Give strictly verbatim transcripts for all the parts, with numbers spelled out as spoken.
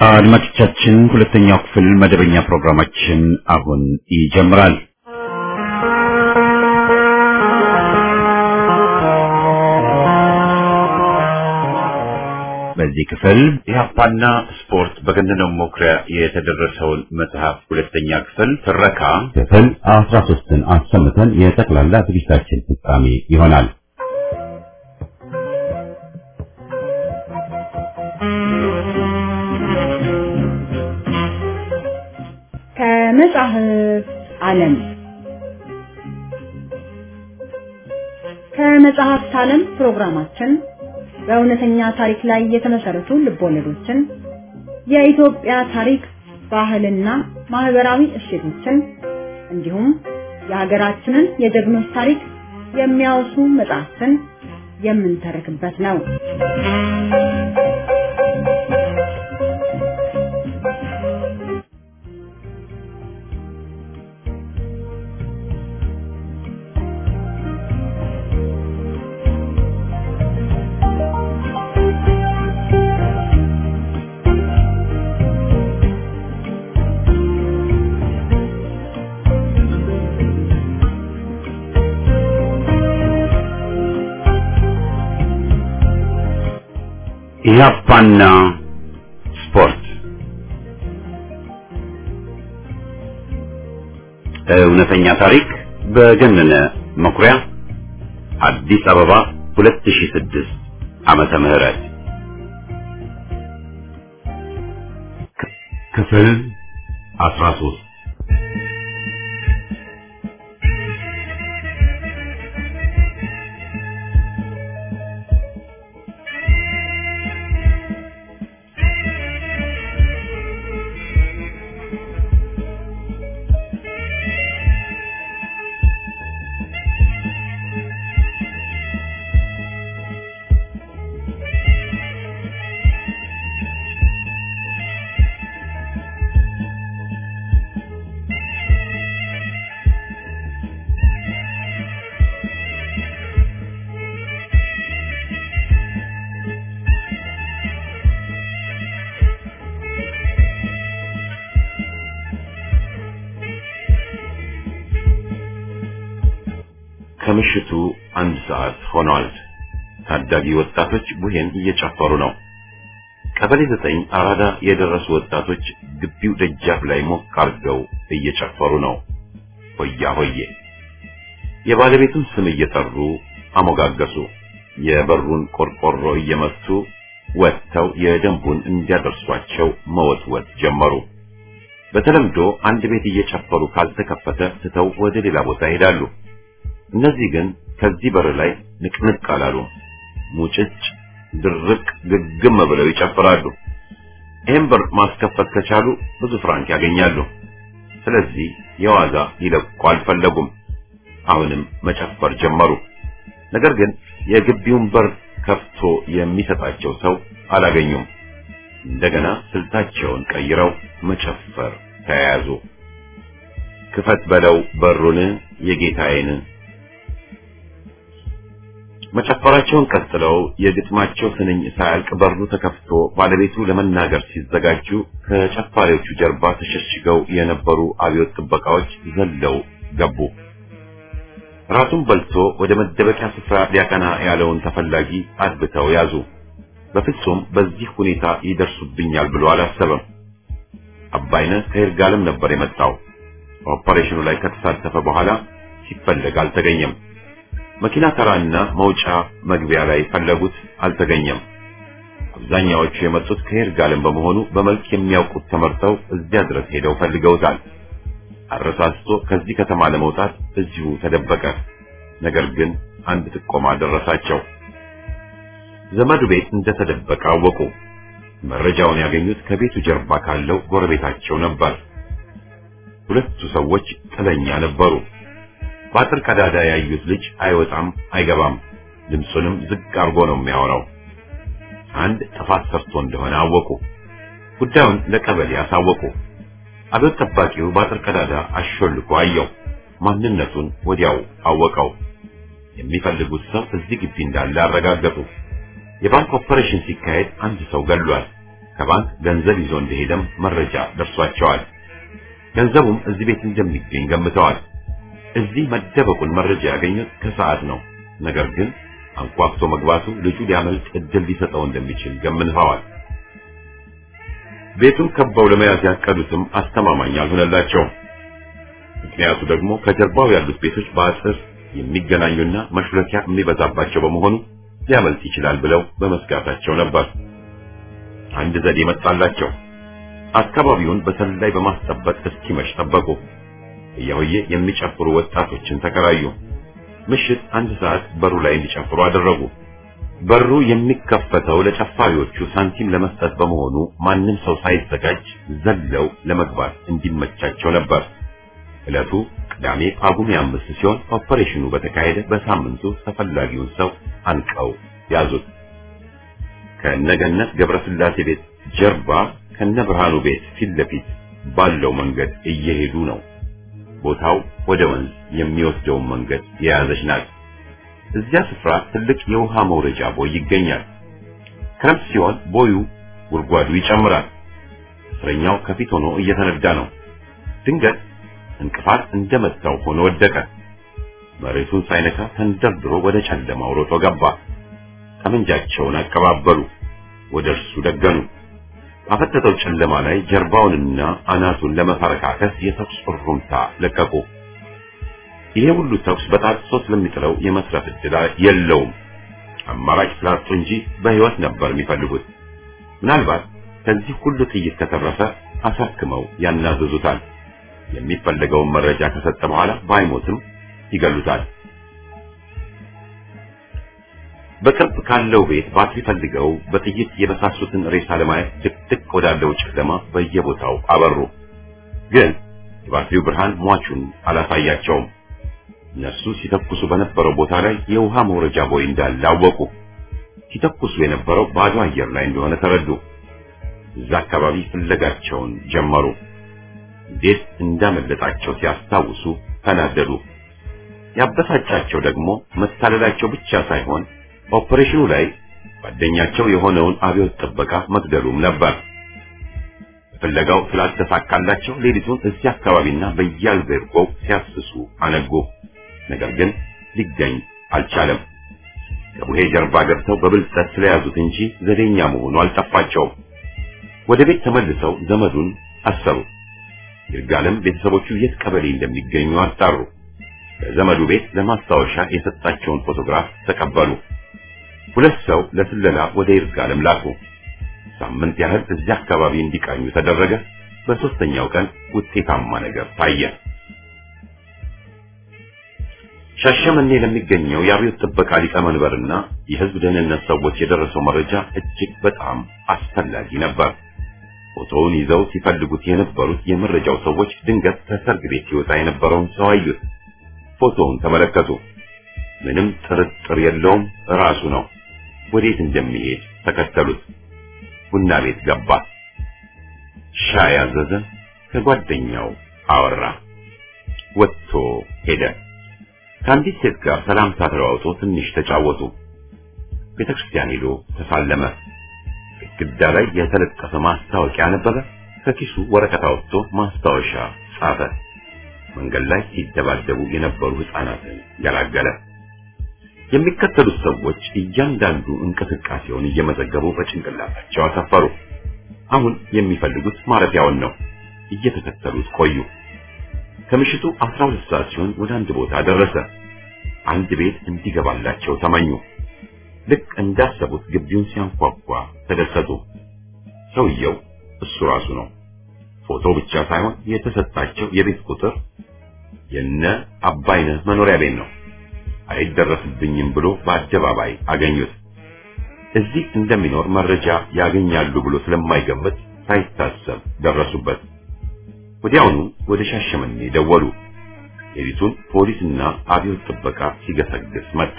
አድማጮቻችን ሁለተኛው ክፍል መደበኛ ፕሮግራማችን አሁን ይጀምራል። በዚህ ክፍል ኢህአፓና ስፖርት በገነነው መኩሪያ የተደረሰውን መጽሐፍ ሁለተኛ ክፍል ትረካ ክፍል አስራ ሶስትን አሰምተን የጠቅላላ ዝግጅታችን ፍጻሜ ይሆናል። ከመጽሐፍ ዓለም ከመጽሐፍ ዓለም ፕሮግራማችን በእውነተኛ ታሪክ ላይ የተመሰረቱ ልቦለዶችን፣ የኢትዮጵያ ታሪክ፣ ባህልና ማህበራዊ እሴቶችን እንዲሁም የሀገራችንን የጀግኖች ታሪክ የሚያወሱ መጽሐፍትን የምንተርክበት ነው። ኢህአፓና ስፖርት እውነተኛ ታሪክ በገነነ መኩሪያ አዲስ አበባ ሁለት ሺህ ስድስት ዓመተ ምህረት ክፍል አስራ ሶስት ከምሽቱ አንድ ሰዓት ሆኗል። ታዳጊ ወጣቶች ቡሄን እየጨፈሩ ነው። ቀበሌ ዘጠኝ አራዳ የደረሱ ወጣቶች ግቢው ደጃፍ ላይ ሞቅ አድርገው እየጨፈሩ ነው። ሆያ ሆዬ የባለቤቱን ስም እየጠሩ አሞጋገሱ። የበሩን ቆርቆሮ እየመቱ ወጥተው የደንቡን እንዲያደርሷቸው መወትወት ጀመሩ። በተለምዶ አንድ ቤት እየጨፈሩ ካልተከፈተ ትተው ወደ ሌላ ቦታ ይሄዳሉ። እነዚህ ግን ከዚህ በር ላይ ንቅንቅ አላሉ። ሙጭጭ ድርቅ ግግም ብለው ይጨፍራሉ። ይህን በር ማስከፈት ከቻሉ ብዙ ፍራንክ ያገኛሉ። ስለዚህ የዋዛ ይለቁ አልፈለጉም። አሁንም መጨፈር ጀመሩ። ነገር ግን የግቢውን በር ከፍቶ የሚሰጣቸው ሰው አላገኙም። እንደገና ስልታቸውን ቀይረው መጨፈር ተያያዙ። ክፈት በለው በሩን የጌታዬን። መጨፈራቸውን ቀጥለው የግጥማቸው ስንኝ ሳያልቅ በሩ ተከፍቶ ባለቤቱ ለመናገር ሲዘጋጁ ከጨፋሪዎቹ ጀርባ ተሸሽገው የነበሩ አብዮት ጥበቃዎች ዘለው ገቡ። ራሱን በልቶ ወደ መደበቂያ ስፍራ ሊያቀና ያለውን ተፈላጊ አድብተው ያዙ። በፍጹም በዚህ ሁኔታ ይደርሱብኛል ብሎ አላሰበም። አባይነህ ከይርጋለም ነበር የመጣው። ኦፐሬሽኑ ላይ ከተሳተፈ በኋላ ሲፈለግ አልተገኘም። መኪና ተራና መውጫ መግቢያ ላይ ፈለጉት፣ አልተገኘም። አብዛኛዎቹ የመጡት ከይርጋለም በመሆኑ በመልክ የሚያውቁት ተመርጠው እዚያ ድረስ ሄደው ፈልገውታል። አረሳስቶ ከዚህ ከተማ ለመውጣት እዚሁ ተደበቀ። ነገር ግን አንድ ጥቆማ ደረሳቸው። ዘመዱ ቤት እንደተደበቀ አወቁ። መረጃውን ያገኙት ከቤቱ ጀርባ ካለው ጎረቤታቸው ነበር። ሁለቱ ሰዎች ጥለኛ ነበሩ። በአጥር ቀዳዳ ያዩት ልጅ አይወጣም አይገባም፣ ድምፁንም ዝቅ አርጎ ነው የሚያወራው። አንድ ጥፋት ሰርቶ እንደሆነ አወቁ። ጉዳዩን ለቀበሌ አሳወቁ። አብዮት ጠባቂው በአጥር ቀዳዳ አሾልኮ አየው። ማንነቱን ወዲያው አወቀው። የሚፈልጉት ሰው እዚህ ግቢ እንዳለ አረጋገጡ። የባንክ ኦፐሬሽን ሲካሄድ አንድ ሰው ገሏል። ከባንክ ገንዘብ ይዞ እንደሄደም መረጃ ደርሷቸዋል። ገንዘቡም እዚህ ቤት እንደሚገኝ ገምተዋል። እዚህ መደበቁን መረጃ ያገኙት ከሰዓት ነው። ነገር ግን አንኳኩቶ መግባቱ ልጁ ሊያመልጥ እድል ሊሰጠው እንደሚችል ገምተዋል። ቤቱን ከበው ለመያዝ ያቀዱትም አስተማማኝ አልሆነላቸውም። ምክንያቱ ደግሞ ከጀርባው ያሉት ቤቶች በአጥር የሚገናኙና መሽለኪያ የሚበዛባቸው በመሆኑ ሊያመልጥ ይችላል ብለው በመስጋታቸው ነበር። አንድ ዘዴ መጣላቸው። አካባቢውን በሰላይ በማስጠበቅ እስኪመሽ ጠበቁ። እያሆየ የሚጨፍሩ ወጣቶችን ተከራዩ። ምሽት አንድ ሰዓት በሩ ላይ እንዲጨፍሩ አደረጉ። በሩ የሚከፈተው ለጨፋሪዎቹ ሳንቲም ለመስጠት በመሆኑ ማንም ሰው ሳይዘጋጅ ዘለው ለመግባት እንዲመቻቸው ነበር። ዕለቱ ቅዳሜ ጳጉሜ አምስት ሲሆን ኦፐሬሽኑ በተካሄደ በሳምንቱ ተፈላጊውን ሰው አንቀው ያዙት። ከነገነት ገብረስላሴ ቤት ጀርባ ከነብርሃኑ ቤት ፊት ለፊት ባለው መንገድ እየሄዱ ነው። ቦታው ወደ ወንዝ የሚወስደውን መንገድ የያዘች ናት። እዚያ ስፍራ ትልቅ የውሃ መውረጃ ቦይ ይገኛል። ክረምት ሲሆን ቦዩ ጉድጓዱ ይጨምራል። እስረኛው ከፊት ሆኖ እየተነዳ ነው። ድንገት እንቅፋት እንደመታው ሆኖ ወደቀ። መሬቱን ሳይነካ ተንደርድሮ ወደ ጨለማው ሮጦ ገባ። ጠመንጃቸውን አቀባበሉ፣ ወደ እርሱ ደገኑ። ባፈተተው ጨለማ ላይ ጀርባውንና አናቱን ለመፈረካከስ የተኩስ እሩምታ ለቀቁ። ይሄ ሁሉ ተኩስ በጣጥሶ ስለሚጥለው የመስረፍ ዕድል የለውም። አማራጭ ስላጡ እንጂ በሕይወት ነበር የሚፈልጉት። ምናልባት ከዚህ ሁሉ ጥይት ከተረፈ አሳክመው ያናዘዙታል። የሚፈልገውን መረጃ ከሰጠ በኋላ ባይሞትም ይገሉታል። በቅርብ ካለው ቤት ባትሪ ፈልገው በጥይት የበሳሱትን ሬሳ ለማየት ድቅድቅ ወዳለው ጨለማ በየቦታው አበሩ። ግን የባትሪው ብርሃን ሟቹን አላሳያቸውም። እነሱ ሲተኩሱ በነበረው ቦታ ላይ የውሃ መውረጃ ቦይ እንዳለ አወቁ። ሲተኩሱ የነበረው ባዶ አየር ላይ እንደሆነ ተረዱ። እዛ አካባቢ ፍለጋቸውን ጀመሩ። እንዴት እንዳመለጣቸው ሲያስታውሱ ተናደዱ። ያበሳጫቸው ደግሞ መታለላቸው ብቻ ሳይሆን ኦፐሬሽኑ ላይ ጓደኛቸው የሆነውን አብዮት ጥበቃ መግደሉም ነበር። ፍለጋው ስላልተሳካላቸው ሌሊቱን እዚህ አካባቢና በየአልቤርጎው ሲያስሱ አነጉ። ነገር ግን ሊገኝ አልቻለም። ከቡሄ ጀርባ ገብተው በብልጠት ስለያዙት እንጂ ዘዴኛ መሆኑ አልጠፋቸውም። ወደ ቤት ተመልሰው ዘመዱን አሰሩ። ይርጋለም ቤተሰቦቹ የት ቀበሌ እንደሚገኙ አጣሩ። በዘመዱ ቤት ለማስታወሻ የሰጣቸውን ፎቶግራፍ ተቀበሉ። ሁለት ሰው ለስለላ ወደ ይርጋለም ላኩ። ሳምንት ያህል እዚያ አካባቢ እንዲቃኙ ተደረገ። በሶስተኛው ቀን ውጤታማ ነገር ታየ። ሻሸመኔ ለሚገኘው የአብዮት ጥበቃ ሊቀመንበርና የሕዝብ ደህንነት ሰዎች የደረሰው መረጃ እጅግ በጣም አስፈላጊ ነበር። ፎቶውን ይዘው ሲፈልጉት የነበሩት የመረጃው ሰዎች ድንገት ከሰርግ ቤት ሲወጣ የነበረውን ሰው አዩት። ፎቶውን ተመለከቱ። ምንም ጥርጥር የለውም ራሱ ነው። ወዴት እንደሚሄድ ተከተሉት። ቡና ቤት ገባ። ሻይ አዘዘ። ከጓደኛው አወራ። ወጥቶ ሄደ። ከአንዲት ሴት ጋር ሰላምታ ተለዋውጦ ትንሽ ተጫወቱ። ቤተክርስቲያን ሄዶ ተሳለመ። ግድግዳ ላይ የተለጠፈ ማስታወቂያ ነበረ። ከኪሱ ወረቀት አውጥቶ ማስታወሻ ጻፈ። መንገድ ላይ ሲደባደቡ የነበሩ ሕፃናትን ያላገለ። የሚከተሉት ሰዎች እያንዳንዱ እንቅስቃሴውን እየመዘገቡ በጭንቅላታቸው አሰፈሩ። አሁን የሚፈልጉት ማረፊያውን ነው። እየተከተሉት ቆዩ። ከምሽቱ አስራ ሁለት ሰዓት ሲሆን ወደ አንድ ቦታ ደረሰ። አንድ ቤት እንዲገባላቸው ተመኙ። ልክ እንዳሰቡት ግቢውን ሲያንኳኳ ተደሰቱ። ሰውየው እሱ ራሱ ነው። ፎቶ ብቻ ሳይሆን የተሰጣቸው የቤት ቁጥር የነ አባይነህ መኖሪያ ቤት ነው። አይደረስብኝም ብሎ በአደባባይ አገኙት። እዚህ እንደሚኖር መረጃ ያገኛሉ ብሎ ስለማይገምት ሳይታሰብ ደረሱበት። ወዲያውኑ ወደ ሻሸመኔ ደወሉ። ሌሊቱን ፖሊስና አብዮት ጥበቃ ሲገሰግስ መጣ።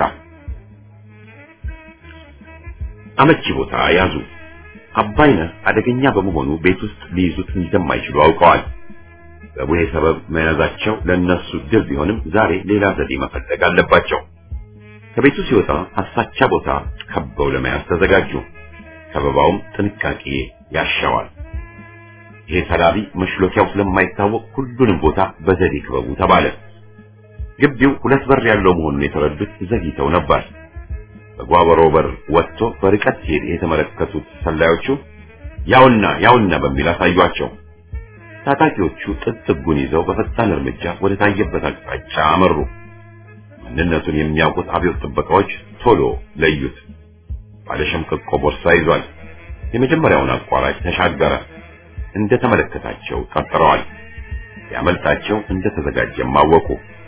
አመቺ ቦታ ያዙ። አባይነህ አደገኛ በመሆኑ ቤት ውስጥ ሊይዙት እንደማይችሉ አውቀዋል። በቡሄ ሰበብ መያዛቸው ለነሱ ድል ቢሆንም ዛሬ ሌላ ዘዴ መፈለግ አለባቸው። ከቤቱ ሲወጣ አሳቻ ቦታ ከበው ለመያዝ ተዘጋጁ። ከበባውም ጥንቃቄ ያሻዋል። ይሄ ሰላቢ መሽሎኪያው ስለማይታወቅ ሁሉንም ቦታ በዘዴ ክበቡ ተባለ። ግቢው ሁለት በር ያለው መሆኑን የተረዱት ዘግይተው ነበር። በጓበሮ በር ወጥቶ በርቀት ሲሄድ የተመለከቱት ሰላዮቹ ያውና ያውና በሚል አሳዩአቸው። ታጣቂዎቹ ጥጥጉን ይዘው በፈጣን እርምጃ ወደ ታየበት አቅጣጫ አመሩ። ማንነቱን የሚያውቁት አብዮት ጥበቃዎች ቶሎ ለዩት። ባለሸምቀቆ ቦርሳ ይዟል። የመጀመሪያውን አቋራጭ ተሻገረ። እንደተመለከታቸው ጠርጥረዋል። ያመልጣቸው እንደተዘጋጀም አወቁ።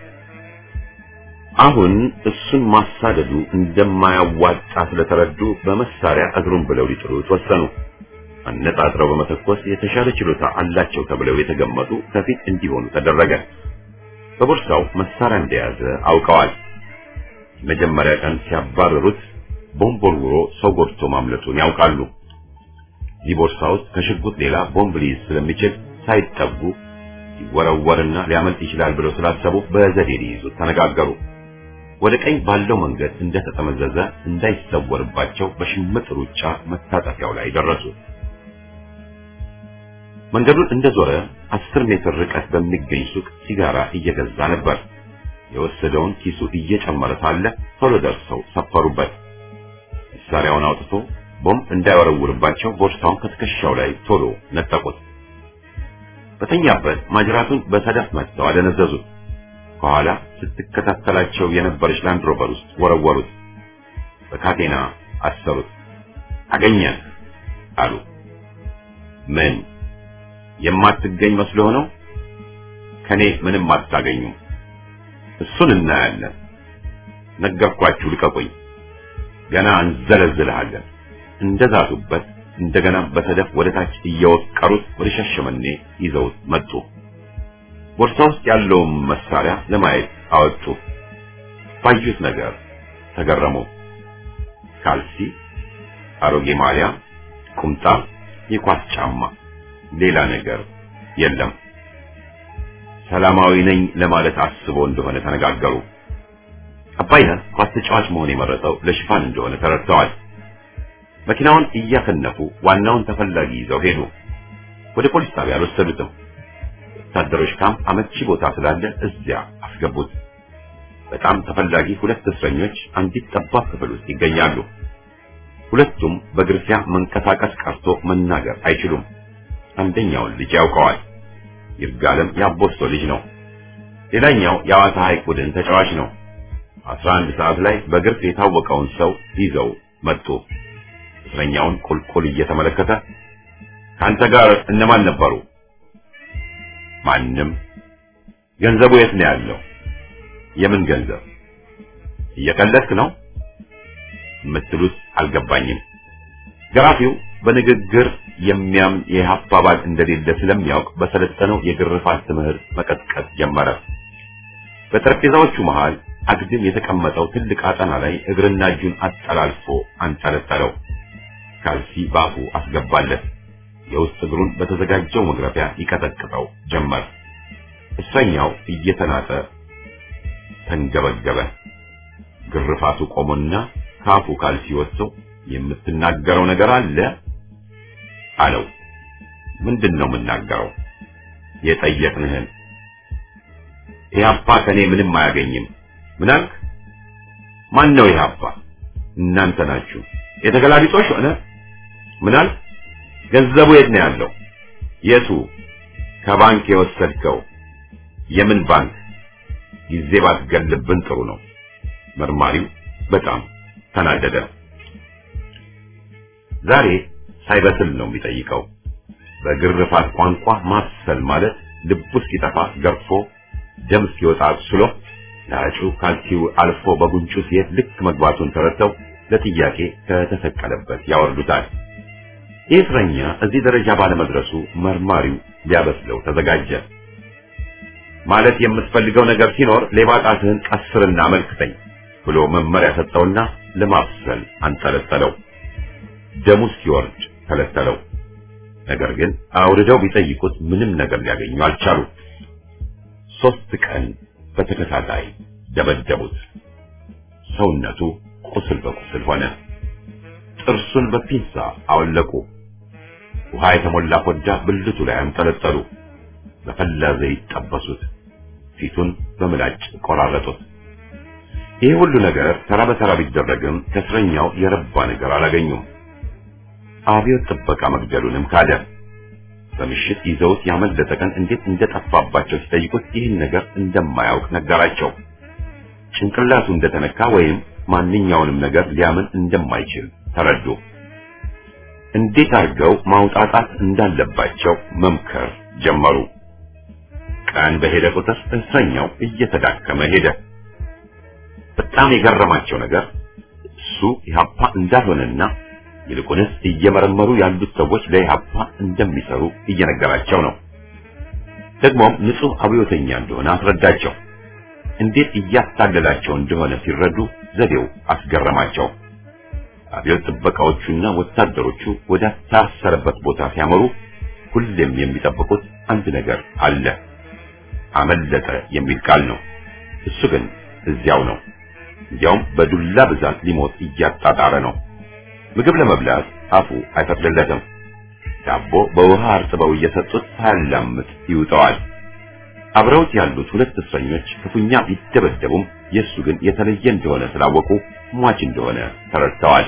አሁን እሱን ማሳደዱ እንደማያዋጣ ስለተረዱ በመሳሪያ እግሩን ብለው ሊጥሉት ወሰኑ። አነጣጥረው በመተኮስ የተሻለ ችሎታ አላቸው ተብለው የተገመቱ ከፊት እንዲሆኑ ተደረገ። በቦርሳው መሳሪያ እንደያዘ አውቀዋል። መጀመሪያ ቀን ሲያባረሩት ቦምብ ወርውሮ ሰው ጎድቶ ማምለጡን ያውቃሉ። ይህ ቦርሳ ውስጥ ከሽጉጥ ሌላ ቦምብ ሊይዝ ስለሚችል ሳይጠጉ ይወረወርና ሊያመልጥ ይችላል ብለው ስላሰቡ በዘዴ ሊይዙት ተነጋገሩ። ወደ ቀኝ ባለው መንገድ እንደተጠመዘዘ እንዳይሰወርባቸው በሽምጥ ሩጫ መታጠፊያው ላይ ደረሱ። መንገዱን እንደዞረ አስር ሜትር ርቀት በሚገኝ ሱቅ ሲጋራ እየገዛ ነበር። የወሰደውን ኪሱ እየጨመረ ሳለ ቶሎ ደርሰው ሰፈሩበት። መሳሪያውን አውጥቶ ቦምብ እንዳይወረውርባቸው ቦርሳውን ከትከሻው ላይ ቶሎ ነጠቁት። በተኛበት ማጅራቱን በሰደፍ መጥተው አደነዘዙት። ከኋላ ስትከታተላቸው የነበረች ላንድ ሮቨር ውስጥ ወረወሩት። በካቴና አሰሩት። አገኘን አሉ። ምን የማትገኝ መስሎ ነው? ከኔ ምንም አታገኙም። እሱን እናያለን። ነገርኳችሁ፣ ልቀቁኝ። ገና እንዘለዝልሃለን። እንደዛቱበት እንደገና በሰደፍ ወደ ታች እየወቀሩት ወደ ሻሸመኔ ይዘውት መጡ። ቦርሳ ውስጥ ያለውን መሳሪያ ለማየት አወጡ። ባዩት ነገር ተገረሙ። ካልሲ፣ አሮጌ ማሊያ፣ ቁምጣ፣ የኳስ ጫማ፣ ሌላ ነገር የለም። ሰላማዊ ነኝ ለማለት አስቦ እንደሆነ ተነጋገሩ። አባይነህ ኳስ ተጫዋች መሆን የመረጠው ለሽፋን እንደሆነ ተረድተዋል። መኪናውን እያከነፉ ዋናውን ተፈላጊ ይዘው ሄዱ። ወደ ፖሊስ ጣቢያ አልወሰዱትም። ወታደሮች ካምፕ አመቺ ቦታ ስላለ እዚያ አስገቡት። በጣም ተፈላጊ ሁለት እስረኞች አንዲት ጠባብ ክፍል ውስጥ ይገኛሉ። ሁለቱም በግርፊያ መንቀሳቀስ ቀርቶ መናገር አይችሉም። አንደኛውን ልጅ ያውቀዋል። ይርጋለም ያቦስቶ ልጅ ነው። ሌላኛው የሐዋሳ ሐይቅ ቡድን ተጫዋች ነው። አስራ አንድ ሰዓት ላይ በግርፍ የታወቀውን ሰው ይዘው መጡ። እስረኛውን ቁልቁል እየተመለከተ ካንተ ጋር እነማን ነበሩ? ማንም። ገንዘቡ የት ነው ያለው? የምን ገንዘብ? እየቀለድክ ነው? የምትሉት አልገባኝም። ገራፊው በንግግር የሚያምን የኢህአፓ አባል እንደሌለ ስለሚያውቅ በሰለጠነው የግርፋት ትምህርት መቀጥቀጥ ጀመረ። በጠረጴዛዎቹ መሃል አግድም የተቀመጠው ትልቅ አጠና ላይ እግርና እጁን አጠላልፎ አንጠለጠለው። ካልሲ ባፉ አስገባለት። የውስጥ እግሩን በተዘጋጀው መግረፊያ ይቀጠቅጠው ጀመር። እስረኛው እየተናጠ ተንገበገበ። ግርፋቱ ቆሞና ካፉ ካልሲ ወጥቶ የምትናገረው ነገር አለ አለው። ምንድነው የምናገረው? የጠየቅንህን። ኢህአፓ ከኔ ምንም አያገኝም። ምን አልክ? ማን ነው ኢህአፓ? እናንተ ናችሁ። የተገላቢጦሽ ሆነ። ምን አልክ? ገንዘቡ የት ነው ያለው? የቱ? ከባንክ የወሰድከው። የምን ባንክ? ጊዜ ባትገልብን ጥሩ ነው። መርማሪው በጣም ተናደደ። ዛሬ ሳይበስል ነው የሚጠይቀው። በግርፋት ቋንቋ ማሰል ማለት ልቡ እስኪጠፋ ገርፎ ደም እስኪወጣ አስሎ ላጩ ካልሲው አልፎ በጉንጩ ሲሄድ ልክ መግባቱን ተረድተው ለጥያቄ ከተሰቀለበት ያወርዱታል። ይህ እስረኛ እዚህ ደረጃ ባለመድረሱ መርማሪው ሊያበስለው ተዘጋጀ። ማለት የምትፈልገው ነገር ሲኖር ሌባ ጣትህን ቀስርና መልክተኝ ብሎ መመሪያ ሰጠውና ለማብሰል አንጠለጠለው። ደሙ ሲወርድ ተለተለው። ነገር ግን አውርደው ቢጠይቁት ምንም ነገር ሊያገኙ አልቻሉ። ሶስት ቀን በተከታታይ ደበደቡት። ሰውነቱ ቁስል በቁስል ሆነ። ጥርሱን በፒንሳ አወለቁ። ውሃ የተሞላ ኮዳ ብልቱ ላይ አንጠለጠሉ። በፈላ ዘይት ጠበሱት። ፊቱን በምላጭ ቆራረጡት። ይህ ሁሉ ነገር ተራ በተራ ቢደረግም ከእስረኛው የረባ ነገር አላገኙም። አብዮት ጥበቃ መግደሉንም ካደ። በምሽት ይዘውት ያመለጠ ቀን እንዴት እንደጠፋባቸው ሲጠይቁት ይህን ነገር እንደማያውቅ ነገራቸው። ጭንቅላቱ እንደተነካ ወይም ማንኛውንም ነገር ሊያምን እንደማይችል ተረዱ። እንዴት አድርገው ማውጣጣት እንዳለባቸው መምከር ጀመሩ። ቀን በሄደ ቁጥር እስረኛው እየተዳከመ ሄደ። በጣም የገረማቸው ነገር እሱ ኢህአፓ እንዳልሆነና ይልቁንስ እየመረመሩ ያሉት ሰዎች ለኢህአፓ እንደሚሰሩ እየነገራቸው ነው። ደግሞም ንጹህ አብዮተኛ እንደሆነ አስረዳቸው። እንዴት እያታለላቸው እንደሆነ ሲረዱ ዘዴው አስገረማቸው። አብዮት ጥበቃዎቹና ወታደሮቹ ወደ ታሰረበት ቦታ ሲያመሩ ሁሌም የሚጠብቁት አንድ ነገር አለ። አመለጠ የሚል ቃል ነው። እሱ ግን እዚያው ነው። እንዲያውም በዱላ ብዛት ሊሞት እያጣጣረ ነው። ምግብ ለመብላት አፉ አይፈቅድለትም። ዳቦ በውሃ አርጥበው እየሰጡት ሳያላምጥ ይውጠዋል። አብረውት ያሉት ሁለት እስረኞች ክፉኛ ቢደበደቡም የሱ ግን የተለየ እንደሆነ ስላወቁ ሟች እንደሆነ ተረድተዋል።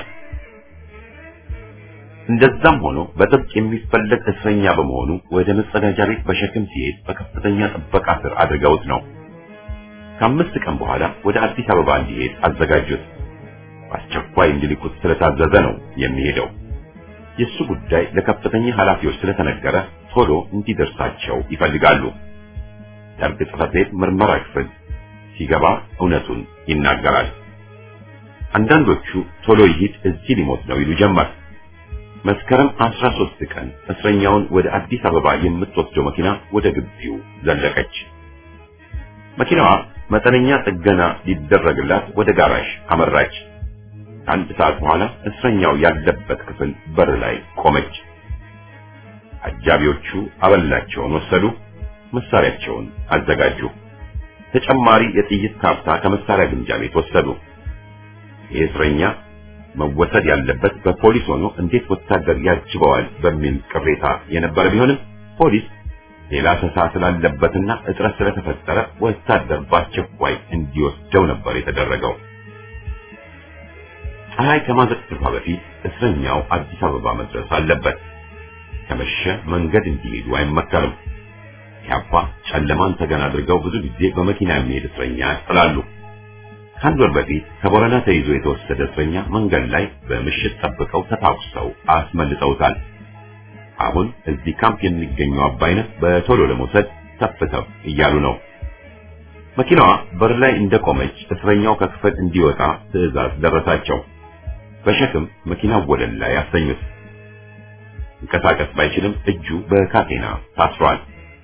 እንደዛም ሆኖ በጥብቅ የሚፈለግ እስረኛ በመሆኑ ወደ መጸዳጃ ቤት በሸክም ሲሄድ በከፍተኛ ጥበቃ ስር አድርገውት ነው። ከአምስት ቀን በኋላ ወደ አዲስ አበባ እንዲሄድ አዘጋጁት። በአስቸኳይ እንዲልኩት ስለታዘዘ ነው የሚሄደው። የሱ ጉዳይ ለከፍተኛ ኃላፊዎች ስለተነገረ ቶሎ እንዲደርሳቸው ይፈልጋሉ። ደርግ ጽሕፈት ቤት ምርመራ ክፍል ሲገባ እውነቱን ይናገራል። አንዳንዶቹ ቶሎ ይሂድ እዚህ ሊሞት ነው ይሉ ጀመር። መስከረም አስራ ሶስት ቀን እስረኛውን ወደ አዲስ አበባ የምትወስደው መኪና ወደ ግቢው ዘለቀች። መኪናዋ መጠነኛ ጥገና ሊደረግላት ወደ ጋራዥ አመራች። አንድ ሰዓት በኋላ እስረኛው ያለበት ክፍል በር ላይ ቆመች። አጃቢዎቹ አበላቸውን ወሰዱ፣ መሳሪያቸውን አዘጋጁ። ተጨማሪ የጥይት ካርታ ከመሳሪያ ግምጃ ቤት ወሰዱ። የእስረኛ መወሰድ ያለበት በፖሊስ ሆኖ እንዴት ወታደር ያጅበዋል በሚል ቅሬታ የነበረ ቢሆንም ፖሊስ ሌላ ተሳ ስላለበትና እጥረት ስለተፈጠረ ወታደር በአስቸኳይ እንዲወስደው ነበር የተደረገው። ፀሐይ ከማዘቅዘቋ በፊት እስረኛው አዲስ አበባ መድረስ አለበት። ከመሸ መንገድ እንዲሄዱ አይመከርም። ያባ ጨለማን ተገን አድርገው ብዙ ጊዜ በመኪና የሚሄድ እስረኛ ያስጥላሉ። ከአንድ ወር በፊት ከቦረና ተይዞ የተወሰደ እስረኛ መንገድ ላይ በምሽት ጠብቀው ተታኩሰው አስመልጠውታል። አሁን እዚህ ካምፕ የሚገኘው አባይነህ በቶሎ ለመውሰድ ተፍተው እያሉ ነው። መኪናዋ በር ላይ እንደቆመች እስረኛው ከክፍል እንዲወጣ ትዕዛዝ ደረሳቸው። በሸክም መኪናው ወለል ላይ ያሰኙት። እንቀሳቀስ ባይችልም እጁ በካቴና ታስሯል።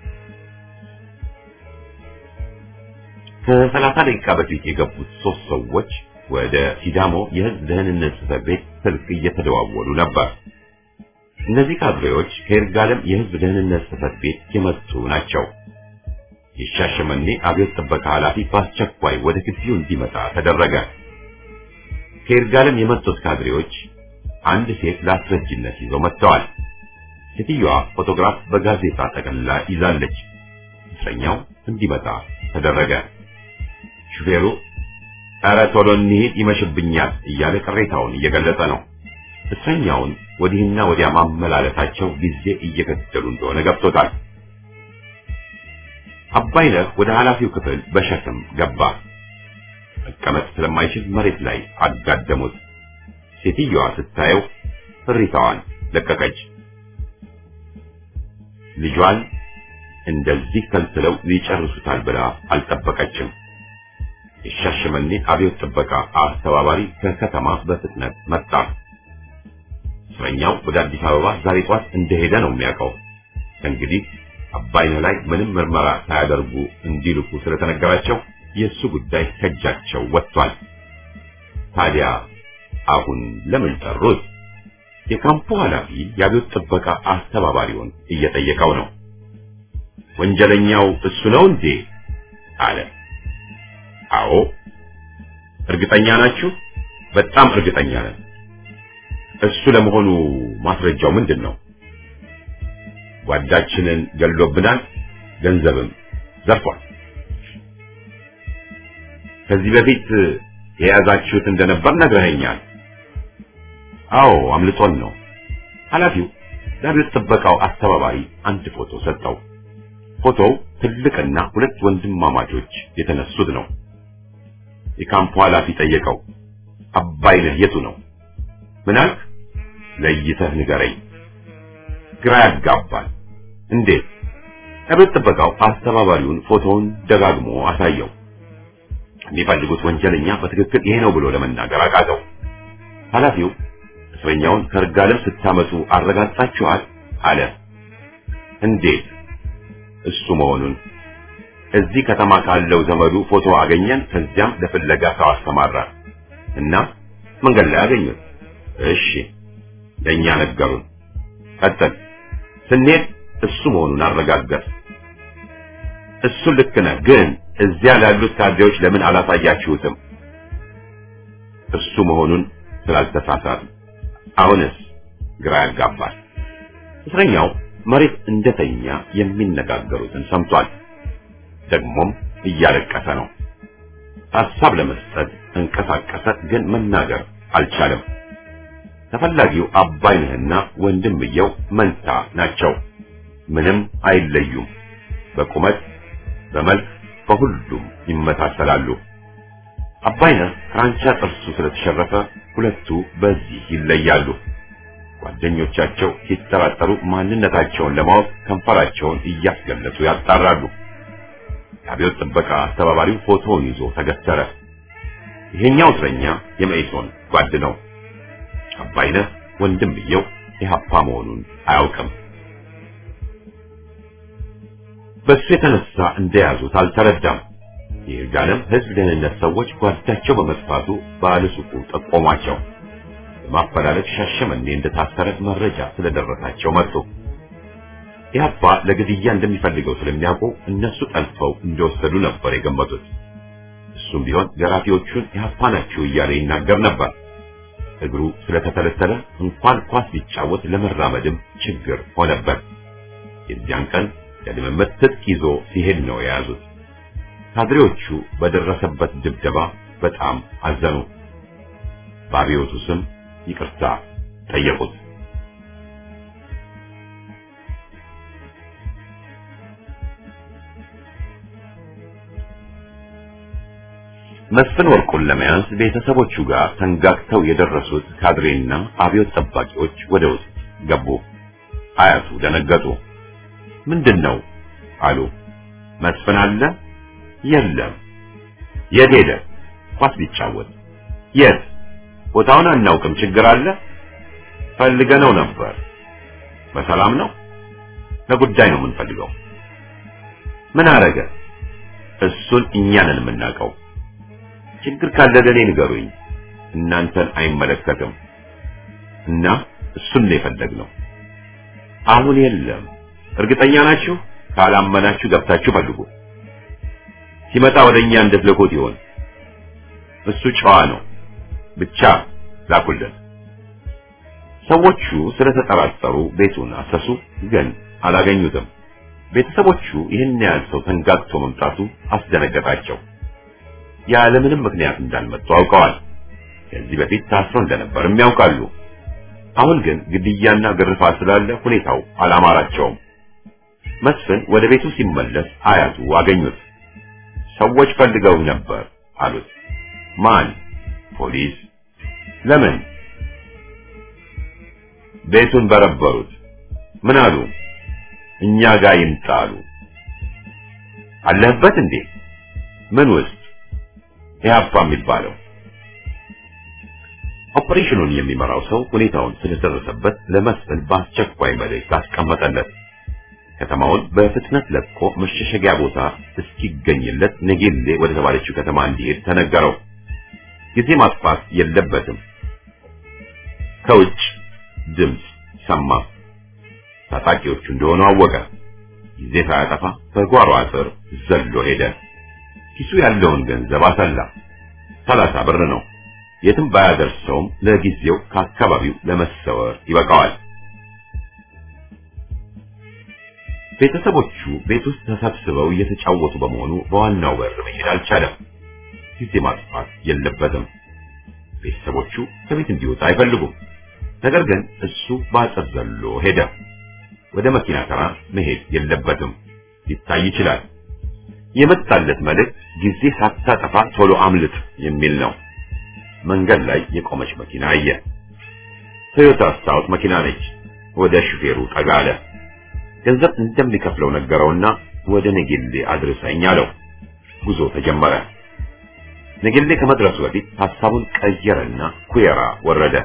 ከሰላሳ ደቂቃ በፊት የገቡት ሶስት ሰዎች ወደ ሲዳሞ የሕዝብ ደህንነት ጽሕፈት ቤት ስልክ እየተደዋወሉ ነበር። እነዚህ ካድሬዎች ከይርጋለም የሕዝብ ደህንነት ጽሕፈት ቤት የመጡ ናቸው። የሻሸመኔ አብዮት ጥበቃ ኃላፊ በአስቸኳይ ወደ ግቢው እንዲመጣ ተደረገ። ከይርጋለም የመጡት ካድሬዎች አንድ ሴት ለአስረጅነት ይዘው መጥተዋል። ሴትዮዋ ፎቶግራፍ በጋዜጣ ጠቅልላ ይዛለች። እስረኛው እንዲመጣ ተደረገ። ሹፌሩ ኧረ ቶሎ እንሂድ ይመሽብኛል እያለ ቅሬታውን እየገለጸ ነው። እስረኛውን ወዲህና ወዲያ ማመላለሳቸው ጊዜ እየገደሉ እንደሆነ ገብቶታል። አባይነህ ወደ ኃላፊው ክፍል በሸክም ገባ። መቀመጥ ስለማይችል መሬት ላይ አጋደሙት። ሴትዮዋ ስታየው ፍሪታዋን ለቀቀች። ልጇን እንደዚህ ተልትለው ሊጨርሱታል ብላ አልጠበቀችም። የሻሸመኔ አብዮት ጥበቃ አስተባባሪ ከከተማ በፍጥነት መጣ። እስረኛው ወደ አዲስ አበባ ዛሬ ጧት እንደሄደ ነው የሚያውቀው። እንግዲህ አባይነህ ላይ ምንም ምርመራ ሳያደርጉ እንዲልኩ ስለተነገራቸው የእሱ ጉዳይ ከእጃቸው ወጥቷል። ታዲያ አሁን ለምን ጠሩት? የካምፑ ኃላፊ የአብዮት ጥበቃ አስተባባሪውን እየጠየቀው ነው። ወንጀለኛው እሱ ነው እንዴ አለ። አዎ። እርግጠኛ ናችሁ? በጣም እርግጠኛ ነን። እሱ ለመሆኑ ማስረጃው ምንድነው? ጓዳችንን ገሎብናል፣ ገንዘብም ዘርፏል። ከዚህ በፊት የያዛችሁት እንደነበር ነግረኸኛል። አዎ አምልጦን ነው። ኃላፊው ለአብዮት ጥበቃው አስተባባሪ አንድ ፎቶ ሰጠው። ፎቶው ትልቅና ሁለት ወንድማማቾች የተነሱት ነው። የካምፑ ኃላፊ ጠየቀው፣ አባይነህ የቱ ነው? ምን አልክ? ለይተህ ንገረኝ። ግራ ያጋባል። እንዴት? አብዮት ጥበቃው አስተባባሪውን ፎቶውን ደጋግሞ አሳየው። የሚፈልጉት ወንጀለኛ በትክክል ይሄ ነው ብሎ ለመናገር አቃተው። ኃላፊው እስረኛውን ከርጋለም ስታመጡ አረጋግጣችኋል አለ። እንዴት? እሱ መሆኑን እዚህ ከተማ ካለው ዘመዱ ፎቶ አገኘን። ከዚያም ለፍለጋ ሰው አስተማራ እና መንገድ ላይ አገኙት። እሺ ለኛ ነገሩን። ቀጥል። ስንሄድ እሱ መሆኑን አረጋገጥ። እሱ ልክ ነህ፣ ግን እዚያ ላሉት ካድሬዎች ለምን አላሳያችሁትም? እሱ መሆኑን ስላልተሳሳተ። አሁንስ ግራ ያጋባል። እስረኛው መሬት እንደተኛ የሚነጋገሩትን ሰምቷል። ደግሞም እያለቀሰ ነው። ሐሳብ ለመስጠት እንቀሳቀሰ፣ ግን መናገር አልቻለም። ተፈላጊው አባይነህና ወንድምየው መንታ ናቸው። ምንም አይለዩም። በቁመት በመልክ በሁሉም ይመሳሰላሉ። አባይነህ ክራንቻ ጥርሱ ስለተሸረፈ ሁለቱ በዚህ ይለያሉ። ጓደኞቻቸው ሲጠራጠሩ ማንነታቸውን ለማወቅ ከንፈራቸውን እያስገለጹ ያጣራሉ። የአብዮት ጥበቃ አስተባባሪው ፎቶውን ይዞ ተገተረ። ይሄኛው እስረኛ የመኢሶን ጓድ ነው። አባይነህ ወንድምየው ኢህአፓ መሆኑን አያውቅም። በሱ የተነሳ እንደያዙት አልተረዳም። የይርጋለም ህዝብ ደህንነት ሰዎች ጓዳቸው በመጥፋቱ ባለሱቁ ጠቆሟቸው። በማፈላለግ ሻሸመኔ እንደታሰረ መረጃ ስለደረሳቸው መጡ። ኢህአፓ ለግድያ እንደሚፈልገው ስለሚያውቁ እነሱ ጠልፈው እንደወሰዱ ነበር የገመቱት። እሱም ቢሆን ገራፊዎቹን ኢህአፓ ናቸው እያለ ይናገር ነበር። እግሩ ስለተተለተለ እንኳን ኳስ ሊጫወት ለመራመድም ችግር ሆነበት። የዚያን ቀን የልምምድ ትጥቅ ይዞ ሲሄድ ነው የያዙት። ካድሬዎቹ በደረሰበት ድብደባ በጣም አዘኑ። በአብዮቱ ስም ይቅርታ ጠየቁት። መስፍን ወርቁን ለመያዝ ቤተሰቦቹ ጋር ተንጋግተው የደረሱት ካድሬና አብዮት ጠባቂዎች ወደ ውስጥ ገቡ። አያቱ ደነገጡ። ምንድነው አሉ። መስፍን አለ? የለም። የት ሄደ? ኳስ ቢጫወት። የት? ቦታውን አናውቅም። ችግር አለ? ፈልገነው ነበር። በሰላም ነው? ለጉዳይ ነው የምንፈልገው። ምን አረገ? እሱን እኛ ነን የምናውቀው። ችግር ካለ ለኔ ንገሩኝ። እናንተን አይመለከትም። እና እሱን ነው የፈለግነው። አሁን የለም። እርግጠኛ ናችሁ? ካላመናችሁ ገብታችሁ ፈልጉ። ሲመጣ ወደኛ እንድትልኩት ይሆን። እሱ ጨዋ ነው። ብቻ ላኩልን። ሰዎቹ ስለተጠራጠሩ ቤቱን አሰሱ፣ ግን አላገኙትም። ቤተሰቦቹ ይህን ያህል ሰው ተንጋግቶ መምጣቱ አስደነገጣቸው። ያለምንም ምክንያት እንዳልመጡ አውቀዋል። ከዚህ በፊት ታስሮ እንደነበርም ያውቃሉ። አሁን ግን ግድያና ግርፋት ስላለ ሁኔታው አላማራቸውም። መስፍን ወደ ቤቱ ሲመለስ አያቱ አገኙት። ሰዎች ፈልገው ነበር አሉት። ማን? ፖሊስ። ለምን? ቤቱን በረበሩት። ምን አሉ? እኛ ጋር ይምጣሉ። አለህበት እንዴ? ምን ውስጥ? ኢህአፓ የሚባለው። ኦፕሬሽኑን የሚመራው ሰው ሁኔታውን ስለደረሰበት ለመስፍን በአስቸኳይ መልእክት አስቀመጠለት። ከተማውን በፍጥነት ለቆ መሸሸጊያ ቦታ እስኪገኝለት ነጌሌ ወደ ተባለችው ከተማ እንዲሄድ ተነገረው። ጊዜ ማጥፋት የለበትም። ከውጭ ድምፅ ሰማ። ታጣቂዎቹ እንደሆኑ አወቀ። ጊዜ ሳያጠፋ በጓሮ አጥር ዘሎ ሄደ። ኪሱ ያለውን ገንዘብ አሰላ። ሰላሳ ብር ነው። የትም ባያደርሰውም ለጊዜው ከአካባቢው ለመሰወር ይበቃዋል። ቤተሰቦቹ ቤት ውስጥ ተሰብስበው እየተጫወቱ በመሆኑ በዋናው በር መሄድ አልቻለም። ጊዜ ማጥፋት የለበትም። ቤተሰቦቹ ከቤት እንዲወጣ አይፈልጉም። ነገር ግን እሱ ባጠር ዘሎ ሄደ። ወደ መኪና ተራ መሄድ የለበትም። ሊታይ ይችላል። የመጣለት መልእክት ጊዜ ሳታጠፋ ቶሎ አምልጥ የሚል ነው። መንገድ ላይ የቆመች መኪና አየ። ቶዮታ ስታውት መኪና ነች። ወደ ሹፌሩ ጠጋ አለ። ገንዘብ እንደሚከፍለው ነገረውና ወደ ነጌሌ አድርሰኝ አለው። ጉዞ ተጀመረ። ነጌሌ ከመድረሱ በፊት ሐሳቡን ቀየረና ኩየራ ወረደ።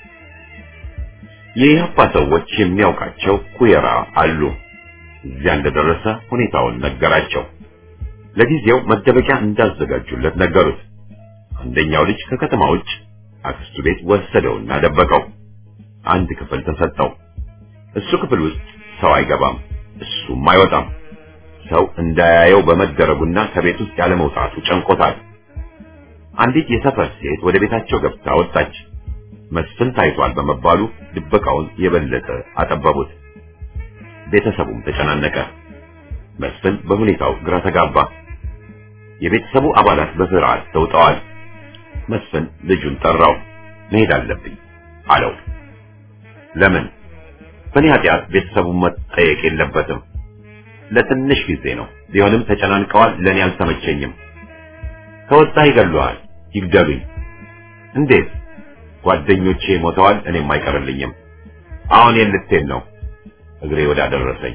የኢህአፓ ሰዎች የሚያውቃቸው ኩየራ አሉ። እዚያ እንደደረሰ ሁኔታውን ነገራቸው። ለጊዜው መደበቂያ እንዳዘጋጁለት ነገሩት። አንደኛው ልጅ ከከተማ ውጭ አክስቱ ቤት ወሰደውና ደበቀው። አንድ ክፍል ተሰጠው። እሱ ክፍል ውስጥ ሰው አይገባም፣ እሱም አይወጣም። ሰው እንዳያየው በመደረጉና ከቤት ውስጥ ያለ መውጣቱ ጨንቆታል። አንዲት የሰፈር ሴት ወደ ቤታቸው ገብታ ወጣች። መስፍን ታይቷል በመባሉ ድበቃውን የበለጠ አጠበቡት። ቤተሰቡም ተጨናነቀ። መስፍን በሁኔታው ግራ ተጋባ። የቤተሰቡ አባላት በፍርሃት ተውጠዋል። መስፍን ልጁን ጠራው። መሄድ አለብኝ አለው። ለምን? በእኔ ኃጢአት ቤተሰቡ መጠየቅ የለበትም። ለትንሽ ጊዜ ነው። ቢሆንም ተጨናንቀዋል። ለእኔ አልተመቸኝም። ከወጣ ይገሉሃል። ይግደሉኝ። እንዴት? ጓደኞቼ ሞተዋል፣ እኔም አይቀርልኝም። አሁን የልትሄድ ነው? እግሬ ወዳደረሰኝ።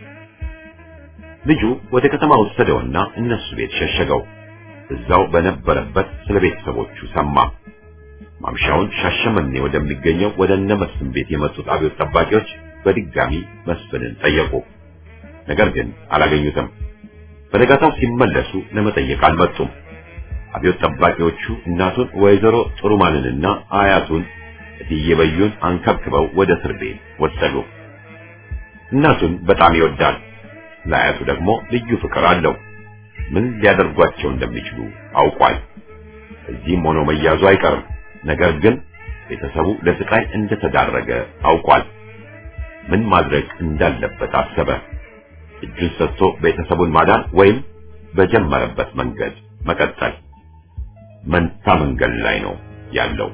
ልጁ ወደ ከተማ ወሰደውና እነሱ ቤት ሸሸገው። እዛው በነበረበት ስለ ቤተሰቦቹ ሰማ። ማምሻውን ሻሸመኔ ወደሚገኘው ወደ እነ መስፍን ቤት የመጡት አብዮት ጠባቂዎች በድጋሚ መስፍንን ጠየቁ። ነገር ግን አላገኙትም። በነጋታው ሲመለሱ ለመጠየቅ አልመጡም። አብዮት ጠባቂዎቹ እናቱን ወይዘሮ ጥሩማንንና አያቱን እትዬ በዩን አንከብክበው ወደ እስር ቤት ወሰዱ። እናቱን በጣም ይወዳል። ለአያቱ ደግሞ ልዩ ፍቅር አለው። ምን ሊያደርጓቸው እንደሚችሉ አውቋል። እዚህም ሆኖ መያዙ አይቀርም። ነገር ግን ቤተሰቡ ለስቃይ እንደተዳረገ አውቋል። ምን ማድረግ እንዳለበት አሰበ። እጁን ሰጥቶ ቤተሰቡን ማዳን ወይም በጀመረበት መንገድ መቀጠል። መንታ መንገድ ላይ ነው ያለው።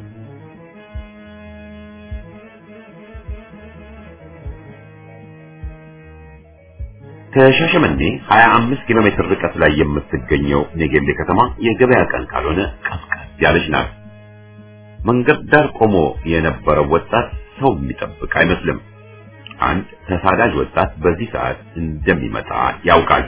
ከሻሸመኔ ሀያ አምስት ኪሎ ሜትር ርቀት ላይ የምትገኘው ነጌሌ ከተማ የገበያ ቀን ካልሆነ ቀዝቀዝ ያለች ናት። መንገድ ዳር ቆሞ የነበረው ወጣት ሰው የሚጠብቅ አይመስልም። አንድ ተሳዳጅ ወጣት በዚህ ሰዓት እንደሚመጣ ያውቃል።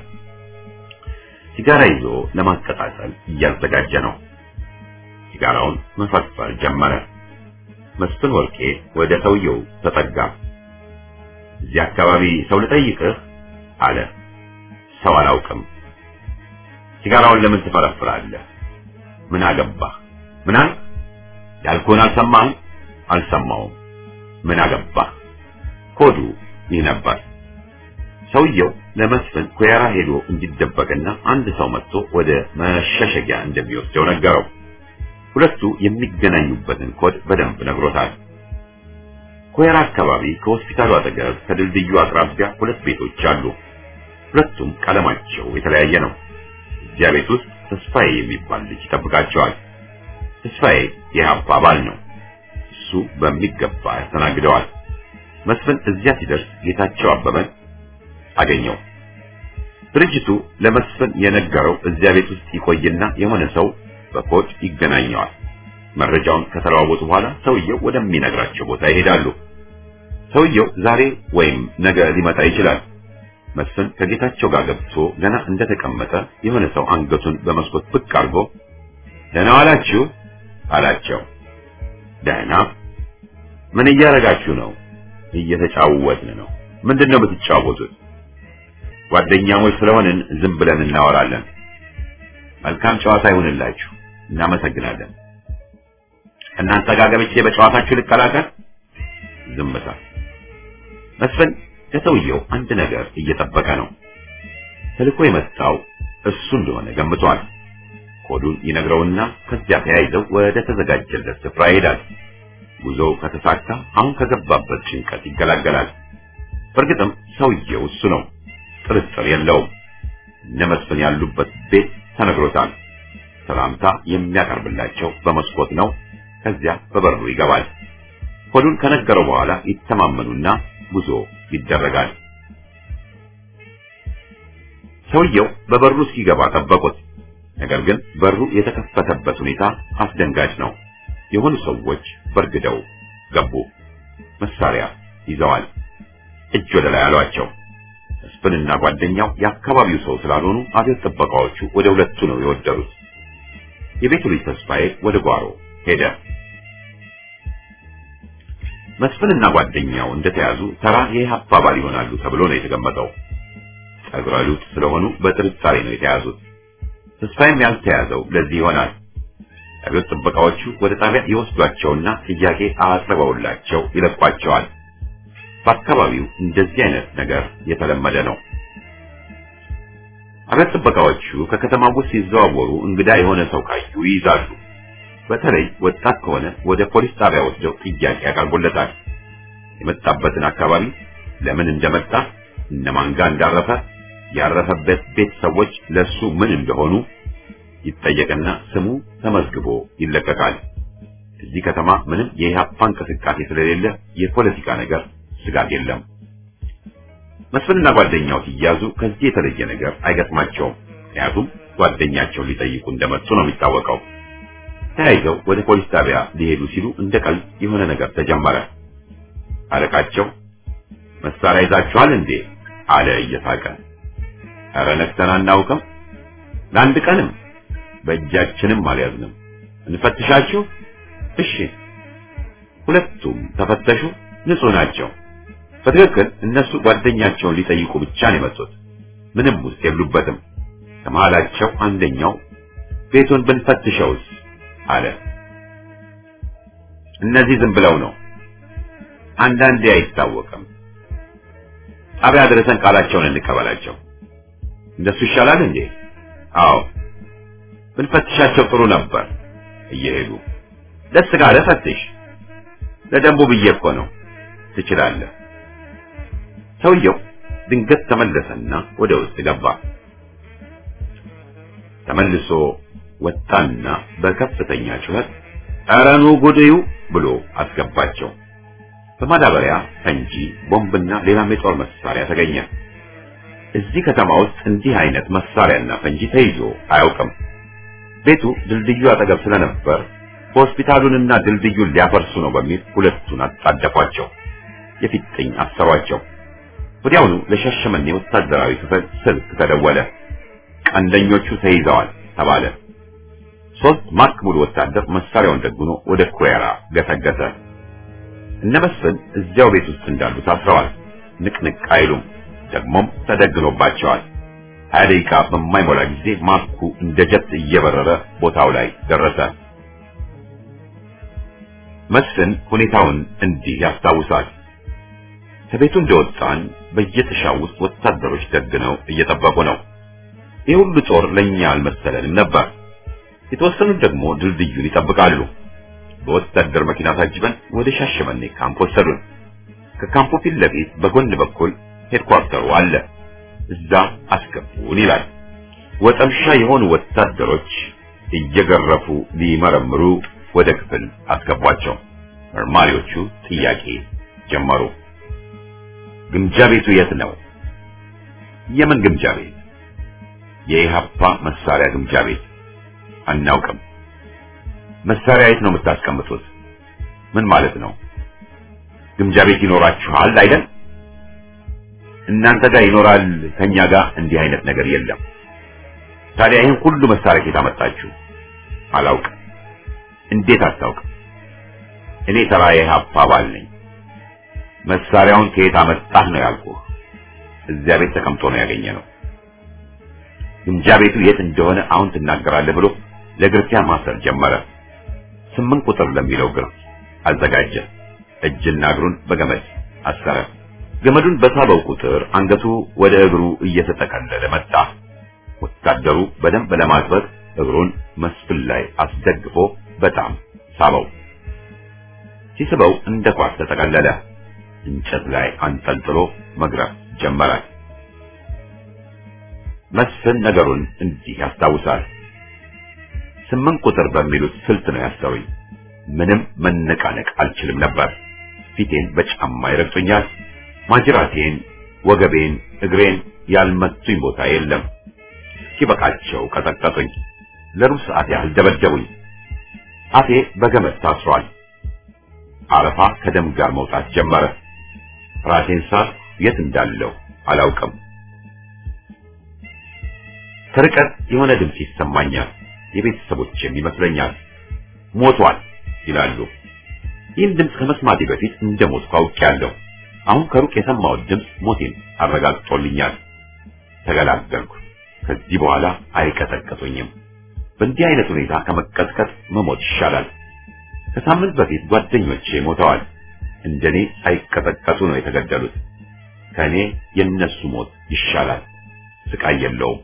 ሲጋራ ይዞ ለማቀጣጠል እያዘጋጀ ነው። ሲጋራውን መፈርፈር ጀመረ። መስፍን ወርቄ ወደ ሰውየው ተጠጋ። እዚህ አካባቢ ሰው ልጠይቅህ አለ። ሰው አላውቅም። ሲጋራውን ለምን ትፈረፍራለህ? ምን አገባህ? ምን አለ? ያልኩህን አልሰማህም? አልሰማሁም። ምን አገባህ? ኮዱ ይህ ነበር። ሰውየው ለመስፍን ኩየራ ሄዶ እንዲደበቅና አንድ ሰው መጥቶ ወደ መሸሸጊያ እንደሚወስደው ነገረው። ሁለቱ የሚገናኙበትን ኮድ በደንብ ነግሮታል። ኩየራ አካባቢ ከሆስፒታሉ አጠገብ ከድልድዩ አቅራቢያ ሁለት ቤቶች አሉ። ሁለቱም ቀለማቸው የተለያየ ነው። እዚያ ቤት ውስጥ ተስፋዬ የሚባል ልጅ ይጠብቃቸዋል። ተስፋዬ የኢህአፓ አባል ነው። እሱ በሚገባ ያስተናግደዋል። መስፍን እዚያ ሲደርስ ጌታቸው አበበን አገኘው። ድርጅቱ ለመስፍን የነገረው እዚያ ቤት ውስጥ ይቆይና የሆነ ሰው በኮድ ይገናኘዋል። መረጃውን ከተለዋወጡ በኋላ ሰውየው ወደሚነግራቸው ቦታ ይሄዳሉ። ሰውየው ዛሬ ወይም ነገ ሊመጣ ይችላል። መስፍን ከጌታቸው ጋር ገብቶ ገና እንደተቀመጠ የሆነ ሰው አንገቱን በመስኮት ብቅ አድርጎ ደህና ዋላችሁ አላቸው። ደህና። ምን እያደረጋችሁ ነው? እየተጫወትን ነው። ምንድነው የምትጫወቱት? ጓደኛሞች ስለሆንን ዝም ብለን እናወራለን። መልካም ጨዋታ ይሁንላችሁ። እናመሰግናለን። እናንተ ጋር ገብቼ በጨዋታችሁ ልቀላቀል? ዝምታ። መስፍን ከሰውየው አንድ ነገር እየጠበቀ ነው። ተልኮ የመጣው እሱ እንደሆነ ገምቷል። ኮዱን ይነግረውና ከዚያ ተያይዘው ወደ ተዘጋጀለት ስፍራ ይሄዳል። ጉዞው ከተሳካ አሁን ከገባበት ጭንቀት ይገላገላል። በእርግጥም ሰውየው እሱ ነው፣ ጥርጥር የለውም። እነ መስፍን ያሉበት ቤት ተነግሮታል። ሰላምታ የሚያቀርብላቸው በመስኮት ነው። ከዚያ በበሩ ይገባል። ኮዱን ከነገረው በኋላ ይተማመኑና ጉዞ ይደረጋል። ሰውየው በበሩ ሲገባ ጠበቁት። ነገር ግን በሩ የተከፈተበት ሁኔታ አስደንጋጭ ነው። የሆኑ ሰዎች በርግደው ገቡ። መሳሪያ ይዘዋል። እጅ ወደ ላይ አሏቸው። መስፍንና ጓደኛው የአካባቢው ሰው ስላልሆኑ አብዮት ጥበቃዎቹ ወደ ሁለቱ ነው የወደሩት። የቤቱ ልጅ ተስፋዬ ወደ ጓሮ ሄደ። መስፍንና ጓደኛው እንደተያዙ ተራ የኢህአፓ አባል ይሆናሉ ተብሎ ነው የተገመተው። ጸጉረ ልውጥ ስለሆኑ በጥርጣሬ ነው የተያዙት። ተስፋዬም ያልተያዘው ለዚህ ይሆናል። አብዮት ጥበቃዎቹ ወደ ጣቢያ ይወስዷቸውና ጥያቄ አቅርበውላቸው ይለቋቸዋል። በአካባቢው እንደዚህ አይነት ነገር የተለመደ ነው። አብዮት ጥበቃዎቹ ከከተማው ውስጥ ሲዘዋወሩ እንግዳ የሆነ ሰው ካዩ ይይዛሉ። በተለይ ወጣት ከሆነ ወደ ፖሊስ ጣቢያ ወስደው ጥያቄ ያቀርቡለታል። የመጣበትን አካባቢ፣ ለምን እንደመጣ፣ እነማን ጋር እንዳረፈ፣ ያረፈበት ቤት ሰዎች ለሱ ምን እንደሆኑ ይጠየቅና ስሙ ተመዝግቦ ይለቀቃል። እዚህ ከተማ ምንም የኢህአፓ እንቅስቃሴ ስለሌለ የፖለቲካ ነገር ስጋት የለም። መስፍንና ጓደኛው ሲያዙ ከዚህ የተለየ ነገር አይገጥማቸውም። ምክንያቱም ጓደኛቸውን ሊጠይቁ እንደመጡ ነው የሚታወቀው። ተያይዘው ወደ ፖሊስ ጣቢያ ሊሄዱ ሲሉ እንደ ቀልድ የሆነ ነገር ተጀመረ። አለቃቸው መሳሪያ ይዛችኋል እንዴ አለ እየሳቀ። ኧረ ነክተን አናውቅም፣ ለአንድ ቀንም በእጃችንም አልያዝንም። እንፈትሻችሁ? እሺ። ሁለቱም ተፈተሹ፣ ንጹህ ናቸው። በትክክል እነሱ ጓደኛቸውን ሊጠይቁ ብቻ ነው የመጡት። ምንም ውስጥ የሉበትም። ከመሃላቸው አንደኛው ቤቱን ብንፈትሸውስ አለ። እነዚህ ዝም ብለው ነው፣ አንዳንዴ አይታወቅም። ጣቢያ ድረሰን ቃላቸውን እንቀበላቸው። እንደሱ ይሻላል እንዴ? አዎ፣ ብንፈትሻቸው ጥሩ ነበር። እየሄዱ ደስ ጋር ፈትሽ። ለደንቡ ብዬ እኮ ነው። ትችላለህ። ሰውየው ድንገት ተመለሰና ወደ ውስጥ ገባ። ተመልሶ ወጣና በከፍተኛ ጩኸት አረኑ ጉድዩ ብሎ አስገባቸው። በማዳበሪያ ፈንጂ፣ ቦምብና ሌላም የጦር መሳሪያ ተገኘ። እዚህ ከተማ ውስጥ እንዲህ አይነት መሳሪያና ፈንጂ ተይዞ አያውቅም። ቤቱ ድልድዩ አጠገብ ስለነበር ሆስፒታሉንና ድልድዩን ሊያፈርሱ ነው በሚል ሁለቱን አጣደፏቸው። የፊጥኝ አሰሯቸው። ወዲያውኑ ለሻሸመኔ ወታደራዊ ክፍል ስልክ ተደወለ። ቀንደኞቹ ተይዘዋል ተባለ። ሶስት ማርክ ሙሉ ወታደር መሳሪያውን ደግኖ ወደ ኩዌራ ገሰገሰ። እነ መስፍን እዚያው ቤት ውስጥ እንዳሉ ታስረዋል። ንቅንቅ አይሉም። ደግሞም ተደግኖባቸዋል። ሀያ ደቂቃ በማይሞላ ጊዜ ማርኩ እንደ ጀት እየበረረ ቦታው ላይ ደረሰ። መስፍን ሁኔታውን እንዲህ ያስታውሳል። ከቤቱ እንደወጣን በየጥሻው ውስጥ ወታደሮች ደግነው እየጠበቁ ነው። ይህ ሁሉ ጦር ለኛ አልመሰለንም ነበር። የተወሰኑት ደግሞ ድልድዩን ይጠብቃሉ። በወታደር መኪና ታጅበን ወደ ሻሸመኔ ካምፕ ወሰዱን። ከካምፑ ፊት ለፊት በጎን በኩል ሄድኳርተሩ አለ። እዛ አስገቡን ይላል። ወጠምሻ የሆኑ ወታደሮች እየገረፉ ሊመረምሩ ወደ ክፍል አስገቧቸው። መርማሪዎቹ ጥያቄ ጀመሩ። ግምጃ ቤቱ የት ነው? የምን ግምጃ ቤት? የኢህአፓ መሳሪያ ግምጃ ቤት። አናውቅም። መሳሪያ የት ነው የምታስቀምጡት? ምን ማለት ነው? ግምጃ ቤት ይኖራችኋል አይደል? እናንተ ጋር ይኖራል፣ ከኛ ጋር እንዲህ አይነት ነገር የለም። ታዲያ ይሄን ሁሉ መሳሪያ ከየት አመጣችሁ? አላውቅም። እንዴት አታውቅም? እኔ ተራ የኢህአፓ አባል ነኝ። መሳሪያውን ከየት አመጣህ ነው ያልኩህ። እዚያ ቤት ተቀምጦ ነው ያገኘነው። ግምጃ ቤቱ የት እንደሆነ አሁን ትናገራለህ ብሎ ለግርፊያ ማሰር ጀመረ። ስምንት ቁጥር ለሚለው ግርፍ አዘጋጀ። እጅና እግሩን በገመድ አሰረ። ገመዱን በሳበው ቁጥር አንገቱ ወደ እግሩ እየተጠቀለለ መጣ። ወታደሩ በደንብ ለማጥበቅ እግሩን መስፍን ላይ አስደግፎ በጣም ሳበው። ሲስበው እንደ ኳስ ተጠቀለለ። እንጨት ላይ አንጠልጥሎ መግረፍ ጀመረ። መስፍን ነገሩን እንዲህ ያስታውሳል። ስምንት ቁጥር በሚሉት ስልት ነው ያሰሩኝ። ምንም መነቃነቅ አልችልም ነበር። ፊቴን በጫማ ይረግጡኛል። ማጅራቴን፣ ወገቤን፣ እግሬን ያልመቱኝ ቦታ የለም። ሲበቃቸው ቀጠቀጡኝ። ለሩብ ሰዓት ያህል ደበደቡኝ። አፌ በገመድ ታስሯል። አረፋ ከደም ጋር መውጣት ጀመረ። ራሴን ሳት የት እንዳለው አላውቅም። ከርቀት የሆነ ድምፅ ይሰማኛል። የቤተሰቦቼም ይመስለኛል። ሞቷል ይላሉ። ይህን ድምፅ ከመስማቴ በፊት እንደሞትኩ አውቄያለሁ። አሁን ከሩቅ የሰማሁት ድምፅ ሞቴን አረጋግጦልኛል። ተገላገልኩ። ከዚህ በኋላ አይቀጠቅጡኝም። በእንዲህ አይነት ሁኔታ ከመቀጥቀጥ መሞት ይሻላል። ከሳምንት በፊት ጓደኞቼ ሞተዋል። እንደኔ ሳይቀጠቀጡ ነው የተገደሉት። ከኔ የነሱ ሞት ይሻላል። ስቃይ የለውም።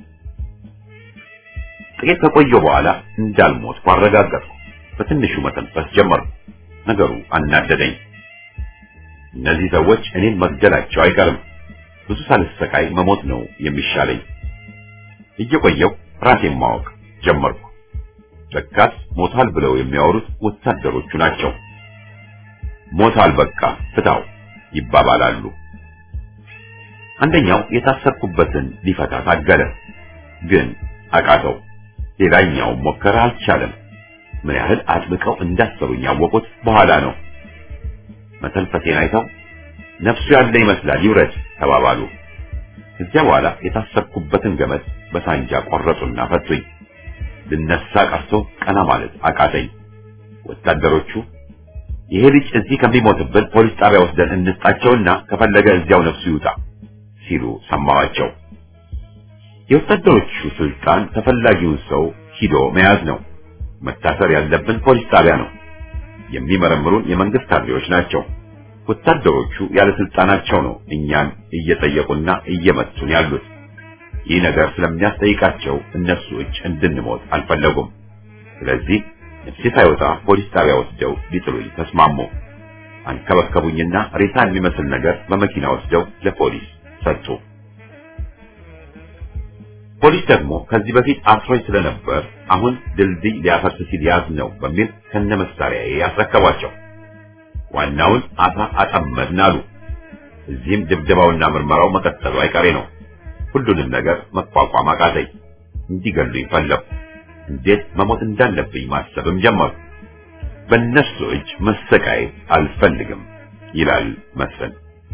ጥቂት ከቆየሁ በኋላ እንዳልሞት አረጋገጥኩ። በትንሹ መተንፈስ ጀመርኩ። ነገሩ አናደደኝ። እነዚህ ሰዎች እኔን መግደላቸው አይቀርም። ብዙ ሳልሰቃይ መሞት ነው የሚሻለኝ። እየቆየሁ ራሴን ማወቅ ጀመርኩ። ለካስ ሞታል ብለው የሚያወሩት ወታደሮቹ ናቸው። ሞታል በቃ ፍታው ይባባላሉ። አንደኛው የታሰርኩበትን ሊፈታ ታገለ፣ ግን አቃተው። ሌላኛው ሞከረ፣ አልቻለም። ምን ያህል አጥብቀው እንዳሰሩኝ ያወቁት በኋላ ነው። መተንፈሴን አይተው ነፍሱ ያለ ይመስላል ይውረድ ተባባሉ። ከዚያ በኋላ የታሰርኩበትን ገመድ በሳንጃ ቆረጡና ፈቱኝ። ልነሳ ቀርቶ ቀና ማለት አቃተኝ። ወታደሮቹ ይሄ ልጅ እዚህ ከሚሞትብን ፖሊስ ጣቢያ ወስደን እንስጣቸውና ከፈለገ እዚያው ነፍሱ ይውጣ ሲሉ ሰማዋቸው። የወታደሮቹ ስልጣን ተፈላጊውን ሰው ሂዶ መያዝ ነው። መታሰር ያለብን ፖሊስ ጣቢያ ነው። የሚመረምሩን የመንግስት ካድሬዎች ናቸው። ወታደሮቹ ያለ ስልጣናቸው ነው እኛን እየጠየቁና እየመቱን ያሉት። ይህ ነገር ስለሚያስጠይቃቸው እነሱ እጅ እንድንሞት አልፈለጉም። ስለዚህ ነፍሴ ሳይወጣ ፖሊስ ጣቢያ ወስደው ሊጥሉኝ ተስማሙ። አንከበከቡኝና ሬሳ የሚመስል ነገር በመኪና ወስደው ለፖሊስ ሰጡ። ፖሊስ ደግሞ ከዚህ በፊት አስሮኝ ስለነበር አሁን ድልድይ ሊያፈርስ ሲል ያዝ ነው በሚል ከነመሳሪያዬ ያስረከቧቸው። ዋናውን አሳ አጠመድን አሉ። እዚህም ድብደባውና ምርመራው መቀጠሉ አይቀሬ ነው። ሁሉንም ነገር መቋቋም አቃተኝ። እንዲገሉኝ ፈለጉ። እንዴት መሞት እንዳለብኝ ማሰብም ጀመሩ። በእነሱ እጅ መሰቃየት አልፈልግም ይላል መስፍን።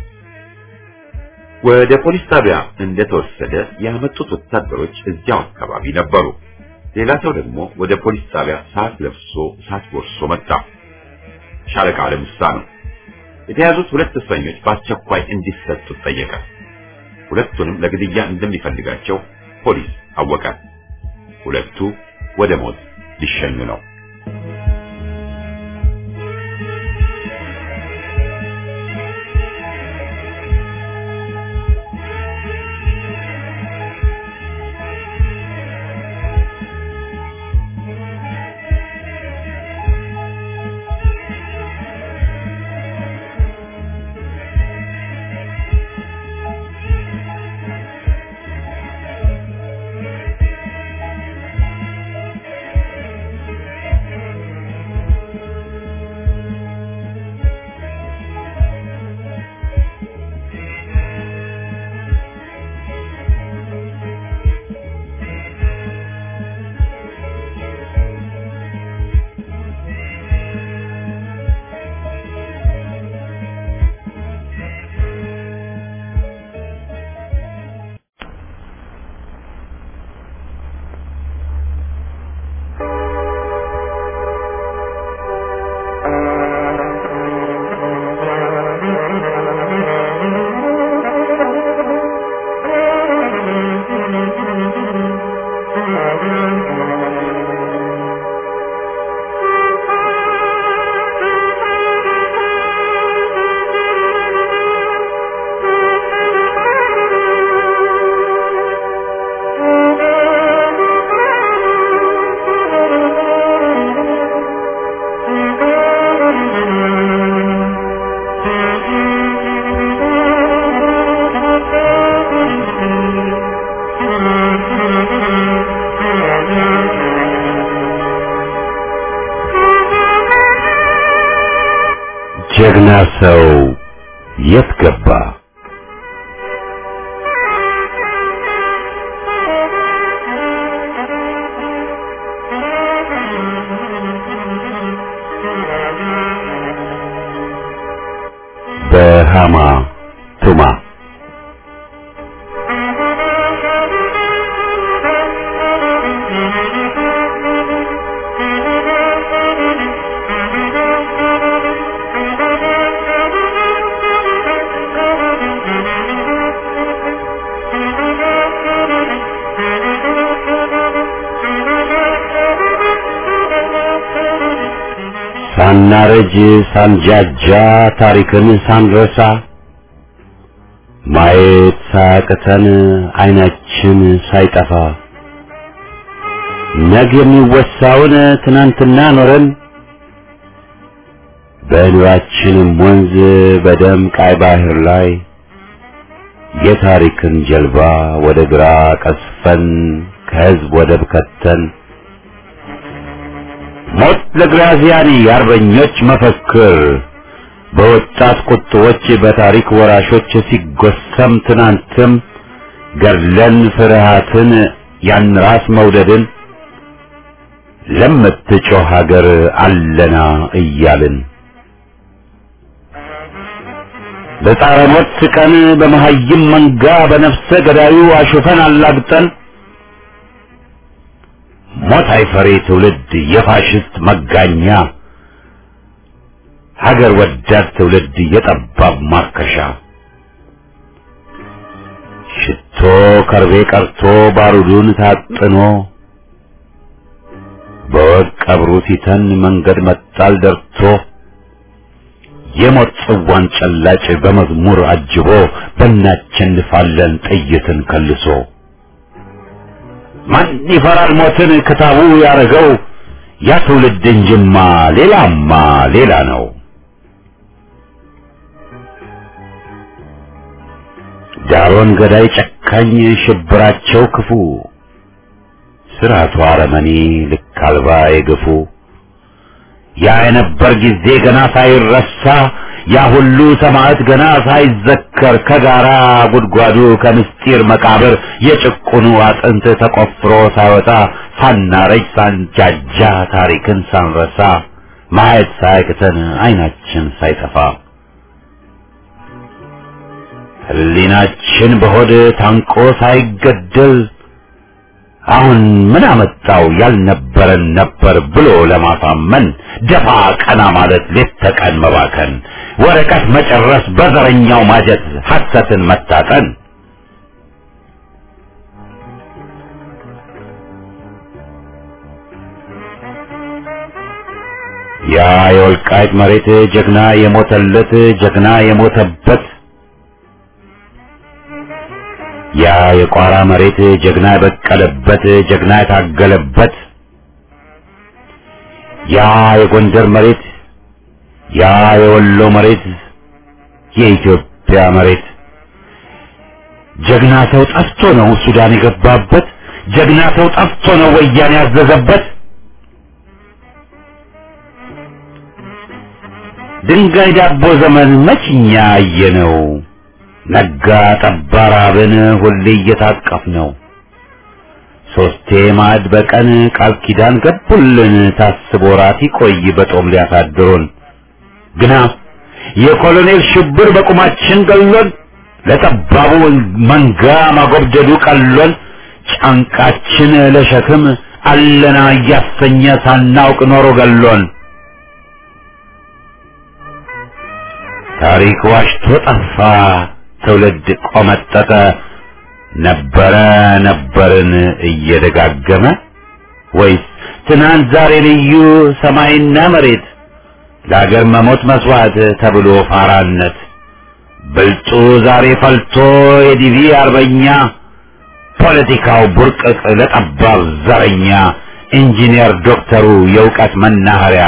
ወደ ፖሊስ ጣቢያ እንደተወሰደ ያመጡት ወታደሮች እዚያው አካባቢ ነበሩ። ሌላ ሰው ደግሞ ወደ ፖሊስ ጣቢያ ሳት ለብሶ ሳት ጎርሶ መጣ። ሻለቃ ለሙሳ ነው። የተያዙት ሁለት እስረኞች በአስቸኳይ እንዲሰጡ ጠየቀ። ሁለቱንም ለግድያ እንደሚፈልጋቸው ፖሊስ አወቀ። ሁለቱ ወደ ሞት ሊሸኙ ነው። ሰው የት ገባ? በሃማ ቱማ ሳናረጅ ሳንጃጃ ታሪክን ሳንረሳ ማየት ሳያቅተን አይናችን ሳይጠፋ ነገ የሚወሳውን ትናንትና ኖረን በኑራችንም ወንዝ በደም ቀይ ባህር ላይ የታሪክን ጀልባ ወደ ግራ ቀስፈን ከህዝብ ወደብ ከተን ሞት ለግራዚያኒ የአርበኞች መፈክር በወጣት ቁጥቦች በታሪክ ወራሾች ሲጎሰም ትናንትም ገድለን ፍርሃትን ያን ራስ መውደድን ለምትጮህ ሀገር አለና እያልን በጣረ ሞት ቀን በመሀይም መንጋ በነፍሰ ገዳዩ አሹፈን አላግጠን ሞት አይፈሪ ትውልድ የፋሽስት መጋኛ ሀገር ወዳድ ትውልድ የጠባብ ማርከሻ ሽቶ ከርቤ ቀርቶ ባሩዱን ታጥኖ በወግ ቀብሩ ሲተን መንገድ መጣል ደርቶ የሞት ጽዋን ጨላጭ በመዝሙር አጅቦ በእናቸንፋለን ጥይትን ከልሶ ማን ይፈራል ሞትን ክታቡ ያረገው ያ ትውልድ እንጅማ ሌላማ ሌላ ነው። ዳሮን ገዳይ ጨካኝ ሽብራቸው ክፉ ስራቱ አረመኔ ልክ አልባ የገፉ ያ የነበር ጊዜ ገና ሳይረሳ ያ ሁሉ ሰማዕት ገና ሳይዘከር ከጋራ ጉድጓዱ ከምስጢር መቃብር የጭቁኑ አጥንት ተቆፍሮ ሳይወጣ ሳናረጅ ሳንጃጃ ታሪክን ሳንረሳ ማየት ሳይቅተን አይናችን ሳይጠፋ ህሊናችን በሆድ ታንቆ ሳይገደል አሁን ምን አመጣው ያልነበረን ነበር ብሎ ለማሳመን ደፋ ቀና ማለት ሌት ተቀን መባከን ወረቀት መጨረስ በዘረኛው ማጀት ሐሰትን መታጠን ያ የወልቃይት መሬት ጀግና የሞተለት ጀግና የሞተበት ያ የቋራ መሬት ጀግና የበቀለበት ጀግና የታገለበት ያ የጎንደር መሬት ያ የወሎ መሬት የኢትዮጵያ መሬት ጀግና ሰው ጠፍቶ ነው ሱዳን የገባበት ጀግና ሰው ጠፍቶ ነው ወያኔ ያዘዘበት ድንጋይ ዳቦ ዘመን መችኛ አየነው ነጋ ጠባ ራብን ሁሌ እየታቀፍ ነው ሶስቴ ማዕድ በቀን ቃል ኪዳን ገቡልን ታስቦ ራት ይቆይ በጦም ሊያሳድሩን ግና የኮሎኔል ሽብር በቁማችን ገሎን ለጠባቡ መንጋ ማጎብደዱ ቀሎን ጫንቃችን ለሸክም አለና እያሰኘ ሳናውቅ ኖሮ ገሎን ታሪክ ዋሽቶ ጠፋ ትውልድ ቆመጠጠ ነበረ ነበርን እየደጋገመ ወይስ ትናንት ዛሬ ልዩ ሰማይና መሬት ለአገር መሞት መስዋዕት ተብሎ ፋራነት ብልጡ ዛሬ ፈልቶ የዲቪ አርበኛ ፖለቲካው ቡርቅቅ ለጠባብ ዘረኛ ኢንጂነር ዶክተሩ የእውቀት መናኸሪያ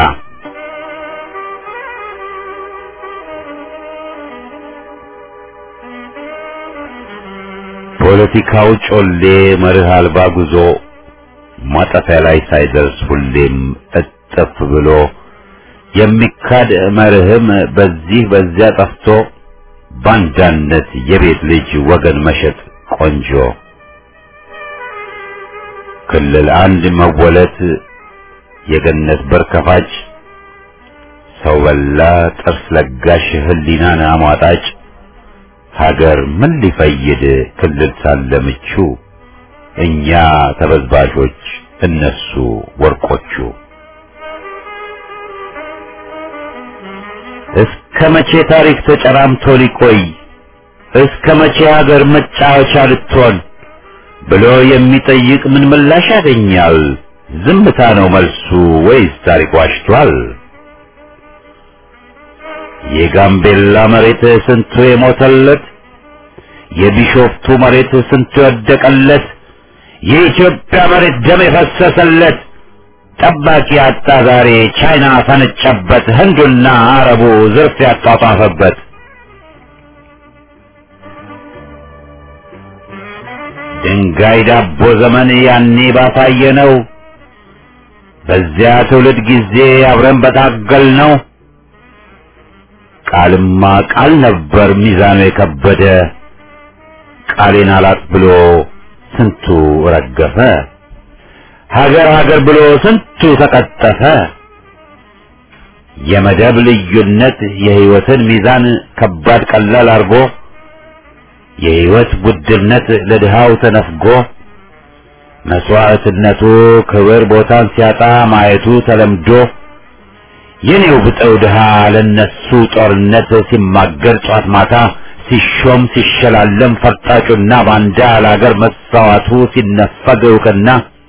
ፖለቲካው ጮሌ መርህ አልባ ጉዞ ማጠፊያ ላይ ሳይደርስ ሁሌም እጥፍ ብሎ የሚካድ መርህም በዚህ በዚያ ጠፍቶ ባንዳነት የቤት ልጅ ወገን መሸጥ ቆንጆ ክልል አንድ መወለት የገነት በር ከፋጭ ሰው በላ ጥርስ ለጋሽ ህሊናን አሟጣጭ ሀገር ምን ሊፈይድ ክልል ሳለ ምቹ እኛ ተበዝባዦች እነሱ ወርቆቹ እስከ መቼ ታሪክ ተጨራምቶ ሊቆይ እስከ መቼ ሀገር መጫወቻ ልትሆን ብሎ የሚጠይቅ ምን ምላሽ ያገኛል? ዝምታ ነው መልሱ ወይስ ታሪክ ዋሽቷል? የጋምቤላ መሬት ስንቱ የሞተለት የቢሾፍቱ መሬት ስንቱ የወደቀለት የኢትዮጵያ መሬት ደም የፈሰሰለት ጠባቂ አጣ ዛሬ ቻይና ፈነጨበት ህንዱና አረቡ ዝርፍ ያጣጣፈበት ድንጋይ ዳቦ ዘመን ያኔ ባሳየነው በዚያ ትውልድ ጊዜ አብረን በታገል ነው ቃልማ ቃል ነበር ሚዛኑ የከበደ ቃሌን አላጥ ብሎ ስንቱ ረገፈ ሀገር ሀገር ብሎ ስንቱ ተቀጠፈ የመደብ ልዩነት የህይወትን ሚዛን ከባድ ቀላል አርጎ የህይወት ውድነት ለድሃው ተነፍጎ መስዋዕትነቱ ክብር ቦታን ሲያጣ ማየቱ ተለምዶ የኔው ብጠው ድሃ ለነሱ ጦርነት ሲማገር ጧት ማታ ሲሾም ሲሸላለም ፈርጣጩና ባንዳ ለሀገር መሳዋቱ ሲነፈግ እውቅና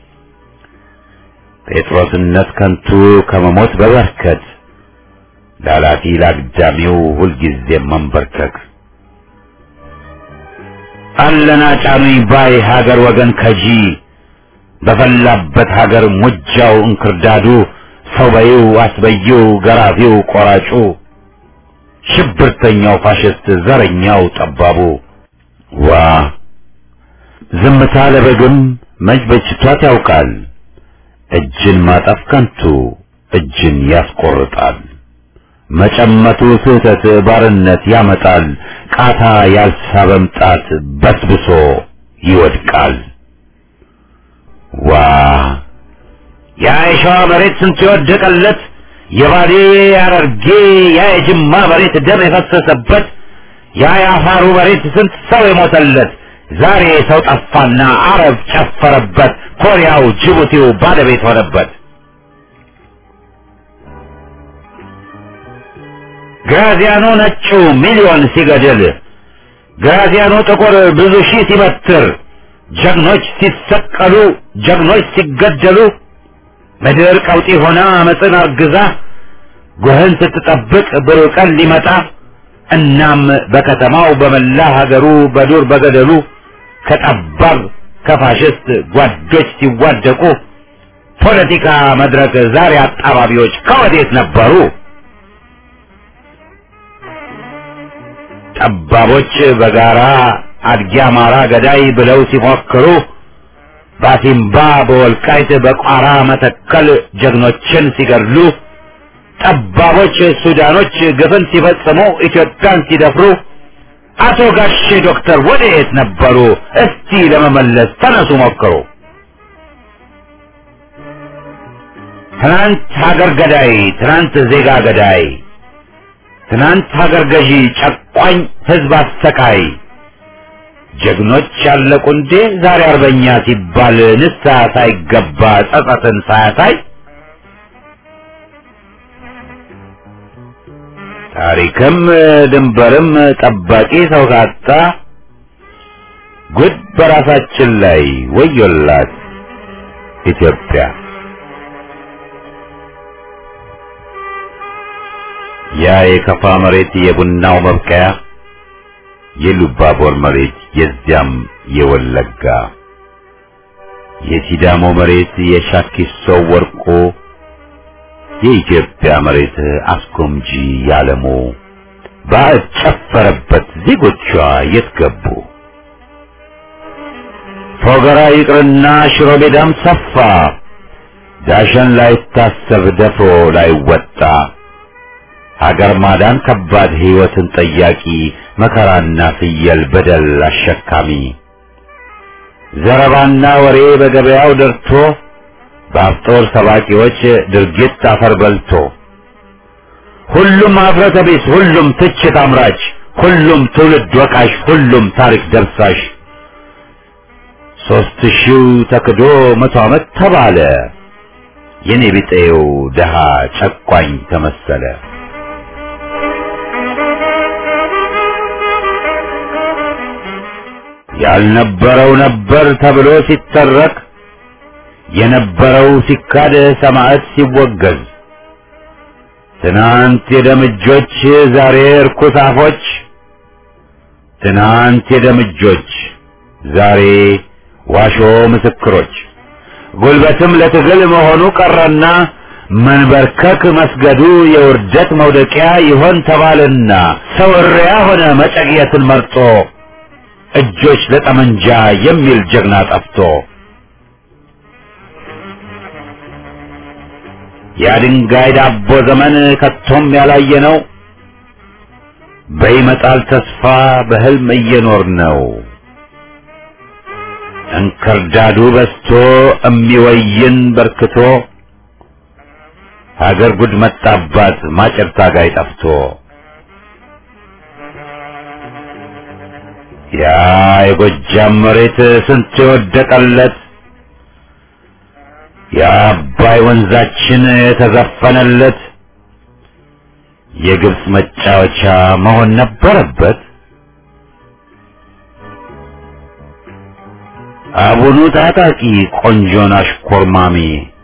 ጴጥሮስነት ከንቱ ከመሞት በበርከት ላላፊ ላግዳሚው ሁልጊዜ መንበርከክ አለና ጫኑኝ ባይ ሀገር ወገን ከጂ በፈላበት ሀገር ሙጃው እንክርዳዱ ሰው በይው አስበይው ገራፊው ቆራጩ ሽብርተኛው ፋሽስት ዘረኛው ጠባቡ ዋ ዝምታ ለበግም መች በጅቷት ያውቃል እጅን ማጠፍ ከንቱ እጅን ያስቆርጣል መጨመቱ ስህተት ባርነት ያመጣል ቃታ ያልሳበም ጣት በስብሶ ይወድቃል ዋ ያ የሸዋ መሬት ስንት የወደቀለት የባሌ ያረርጌ ያ የጅማ መሬት ደም የፈሰሰበት ያ የአፋሩ መሬት ስንት ሰው የሞተለት ዛሬ ሰው ጠፋና አረብ ጨፈረበት ኮሪያው ጅቡቲው ባለቤት ሆነበት ግራዚያኖ ነጩ ሚሊዮን ሲገድል ግራዚያኖ ጥቁር ብዙ ሺህ ሲበትር ጀግኖች ሲሰቀሉ ጀግኖች ሲገደሉ ምድር ቀውጢ ሆና አመፅን አርግዛ ጎህን ስትጠብቅ ብሩህ ቀን ሊመጣ እናም በከተማው በመላ ሀገሩ በዱር በገደሉ ከጠባብ ከፋሽስት ጓዶች ሲዋደቁ ፖለቲካ መድረክ ዛሬ አጣባቢዎች ከወዴት ነበሩ? ጠባቦች በጋራ አድጊ አማራ ገዳይ ብለው ሲፎክሩ ባሲምባ በወልቃይት በቋራ መተከል ጀግኖችን ሲገድሉ ጠባቦች ሱዳኖች ግፍን ሲፈጽሙ ኢትዮጵያን ሲደፍሩ አቶ ጋሼ ዶክተር ወዴት ነበሩ? እስቲ ለመመለስ ተነሱ ሞክሩ። ትናንት ሀገር ገዳይ ትናንት ዜጋ ገዳይ ትናንት ሀገር ገዢ ጨቋኝ ህዝብ አሰቃይ ጀግኖች ያለቁ እንዴ ዛሬ አርበኛ ሲባል ንስሐ ሳይገባ ጸጸትን ሳያሳይ ታሪክም ድንበርም ጠባቂ ሰው ካጣ ጉድ በራሳችን ላይ ወዮላት ኢትዮጵያ። ያ የከፋ መሬት የቡናው መብቀያ የሉባቦር መሬት የዚያም የወለጋ የሲዳሞ መሬት የሻኪሶ ወርቆ የኢትዮጵያ መሬት አስጎምጂ ያለሞ ባዕድ ጨፈረበት ዜጎቿ የት ገቡ? ፎገራ ይቅርና ሽሮ ሜዳም ሰፋ ዳሸን ላይ ታሰብ ደፍሮ ላይ ወጣ ሀገር ማዳን ከባድ ሕይወትን ጠያቂ መከራና ፍየል በደል አሸካሚ ዘረባና ወሬ በገበያው ደርቶ በአፍጦር ሰባቂዎች ድርጊት አፈር በልቶ ሁሉም አፍረተ ቢስ ሁሉም ትችት አምራች ሁሉም ትውልድ ወቃሽ ሁሉም ታሪክ ደርሳሽ ሦስት ሺው ተክዶ መቶ ዓመት ተባለ የኔ ቢጤው ደሃ ጨቋኝ ተመሰለ። ያልነበረው ነበር ተብሎ ሲተረክ የነበረው ሲካድ ሰማዕት ሲወገዝ ትናንት የደምጆች ዛሬ እርኩስ አፎች ትናንት የደምጆች ዛሬ ዋሾ ምስክሮች ጉልበትም ለትግል መሆኑ ቀረና መንበርከክ መስገዱ የውርደት መውደቂያ ይሆን ተባለና ሰው እሪያ ሆነ መጨቅየትን መርጦ እጆች ለጠመንጃ የሚል ጀግና ጠፍቶ የድንጋይ ዳቦ ዘመን ከቶም ያላየ ነው በይመጣል ተስፋ በህልም እየኖር ነው እንክርዳዱ በስቶ እሚወይን በርክቶ ሀገር ጉድ መጣባት ማጨር ታጋይ ጠፍቶ ያ የጎጃም መሬት ስንት የወደቀለት የአባይ ወንዛችን የተዘፈነለት የግብጽ መጫወቻ መሆን ነበረበት። አቡኑ ታጣቂ ቆንጆን አሽኮርማሚ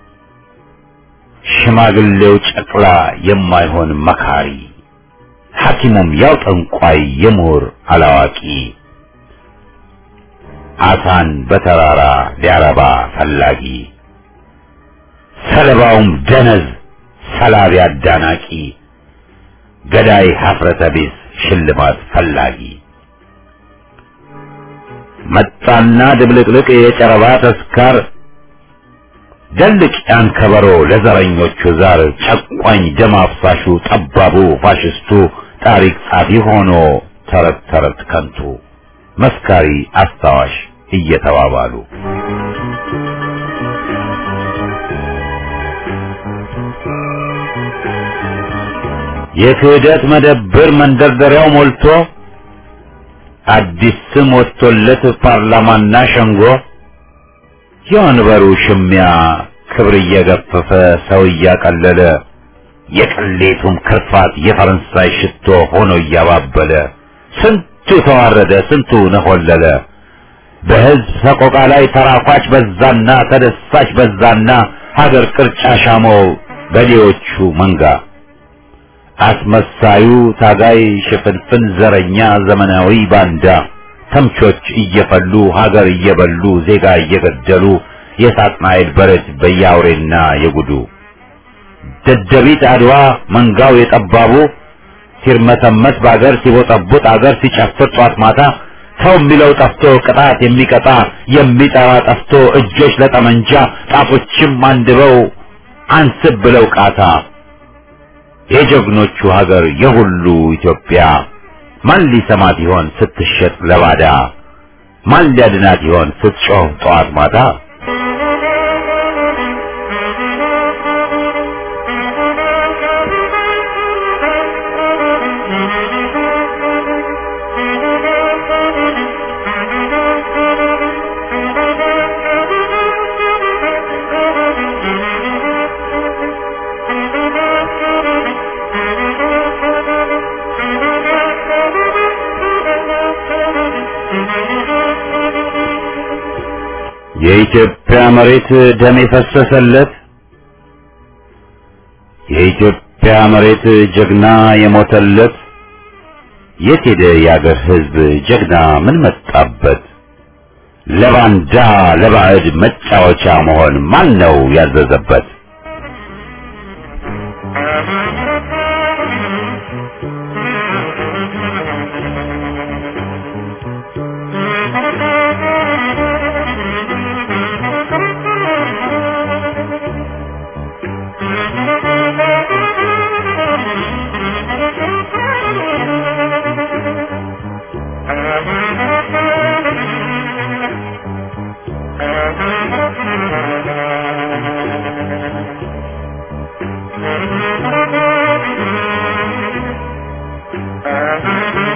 ሽማግሌው ጨቅላ የማይሆን መካሪ ሐኪሙም ያው ጠንቋይ የምሁር አላዋቂ አሳን በተራራ ሊያረባ ፈላጊ ሰለባውም ደነዝ ሰላቢ አዳናቂ ገዳይ ሀፍረተ ቢስ ሽልማት ፈላጊ መጣና ድብልቅልቅ የጨረባ ተስካር ደልቅ ያን ከበሮ ለዘረኞቹ ዛር ጨቋኝ ደም አፍሳሹ ጠባቡ ፋሽስቱ ታሪክ ጻፊ ሆኖ ተረት ተረት ከንቱ መስካሪ አስታዋሽ እየተባባሉ የክህደት መደብር መንደርደሪያው ሞልቶ አዲስ ስም ወጥቶለት ፓርላማና ሸንጎ የወንበሩ ሽሚያ ክብር እየገፈፈ ሰው እያቀለለ የቅሌቱም ክርፋት የፈረንሳይ ሽቶ ሆኖ እያባበለ ስንቱ ተዋረደ ስንቱ ነሆለለ በህዝብ ሰቆቃ ላይ ተራፋች በዛና ተደሳች በዛና ሀገር ቅርጫ ሻመው በሌዎቹ መንጋ አስመሳዩ ታጋይ ሽፍንፍን ዘረኛ ዘመናዊ ባንዳ ተምቾች እየፈሉ ሀገር እየበሉ ዜጋ እየገደሉ የሳጥናኤል በረት በያውሬና የጉዱ ደደቢት አድዋ መንጋው የጠባቡ ሲርመሰመስ በአገር ሲቦጠቡጥ አገር ሲጨፍር ጧት ማታ ሰው የሚለው ጠፍቶ ቅጣት የሚቀጣ የሚጠራ ጠፍቶ እጆች ለጠመንጃ ጣቶችም አንድበው አንስብ ብለው ቃታ የጀግኖቹ ሀገር የሁሉ ኢትዮጵያ ማን ሊሰማት ይሆን ስትሸጥ ለባዳ ማን ሊያድናት ይሆን ስትጮህ ጠዋት ማታ የኢትዮጵያ መሬት ደም የፈሰሰለት የኢትዮጵያ መሬት ጀግና የሞተለት የት ሄደ የአገር ሕዝብ ጀግና ምን መጣበት ለባንዳ ለባዕድ መጫወቻ መሆን ማን ነው ያዘዘበት Thank you.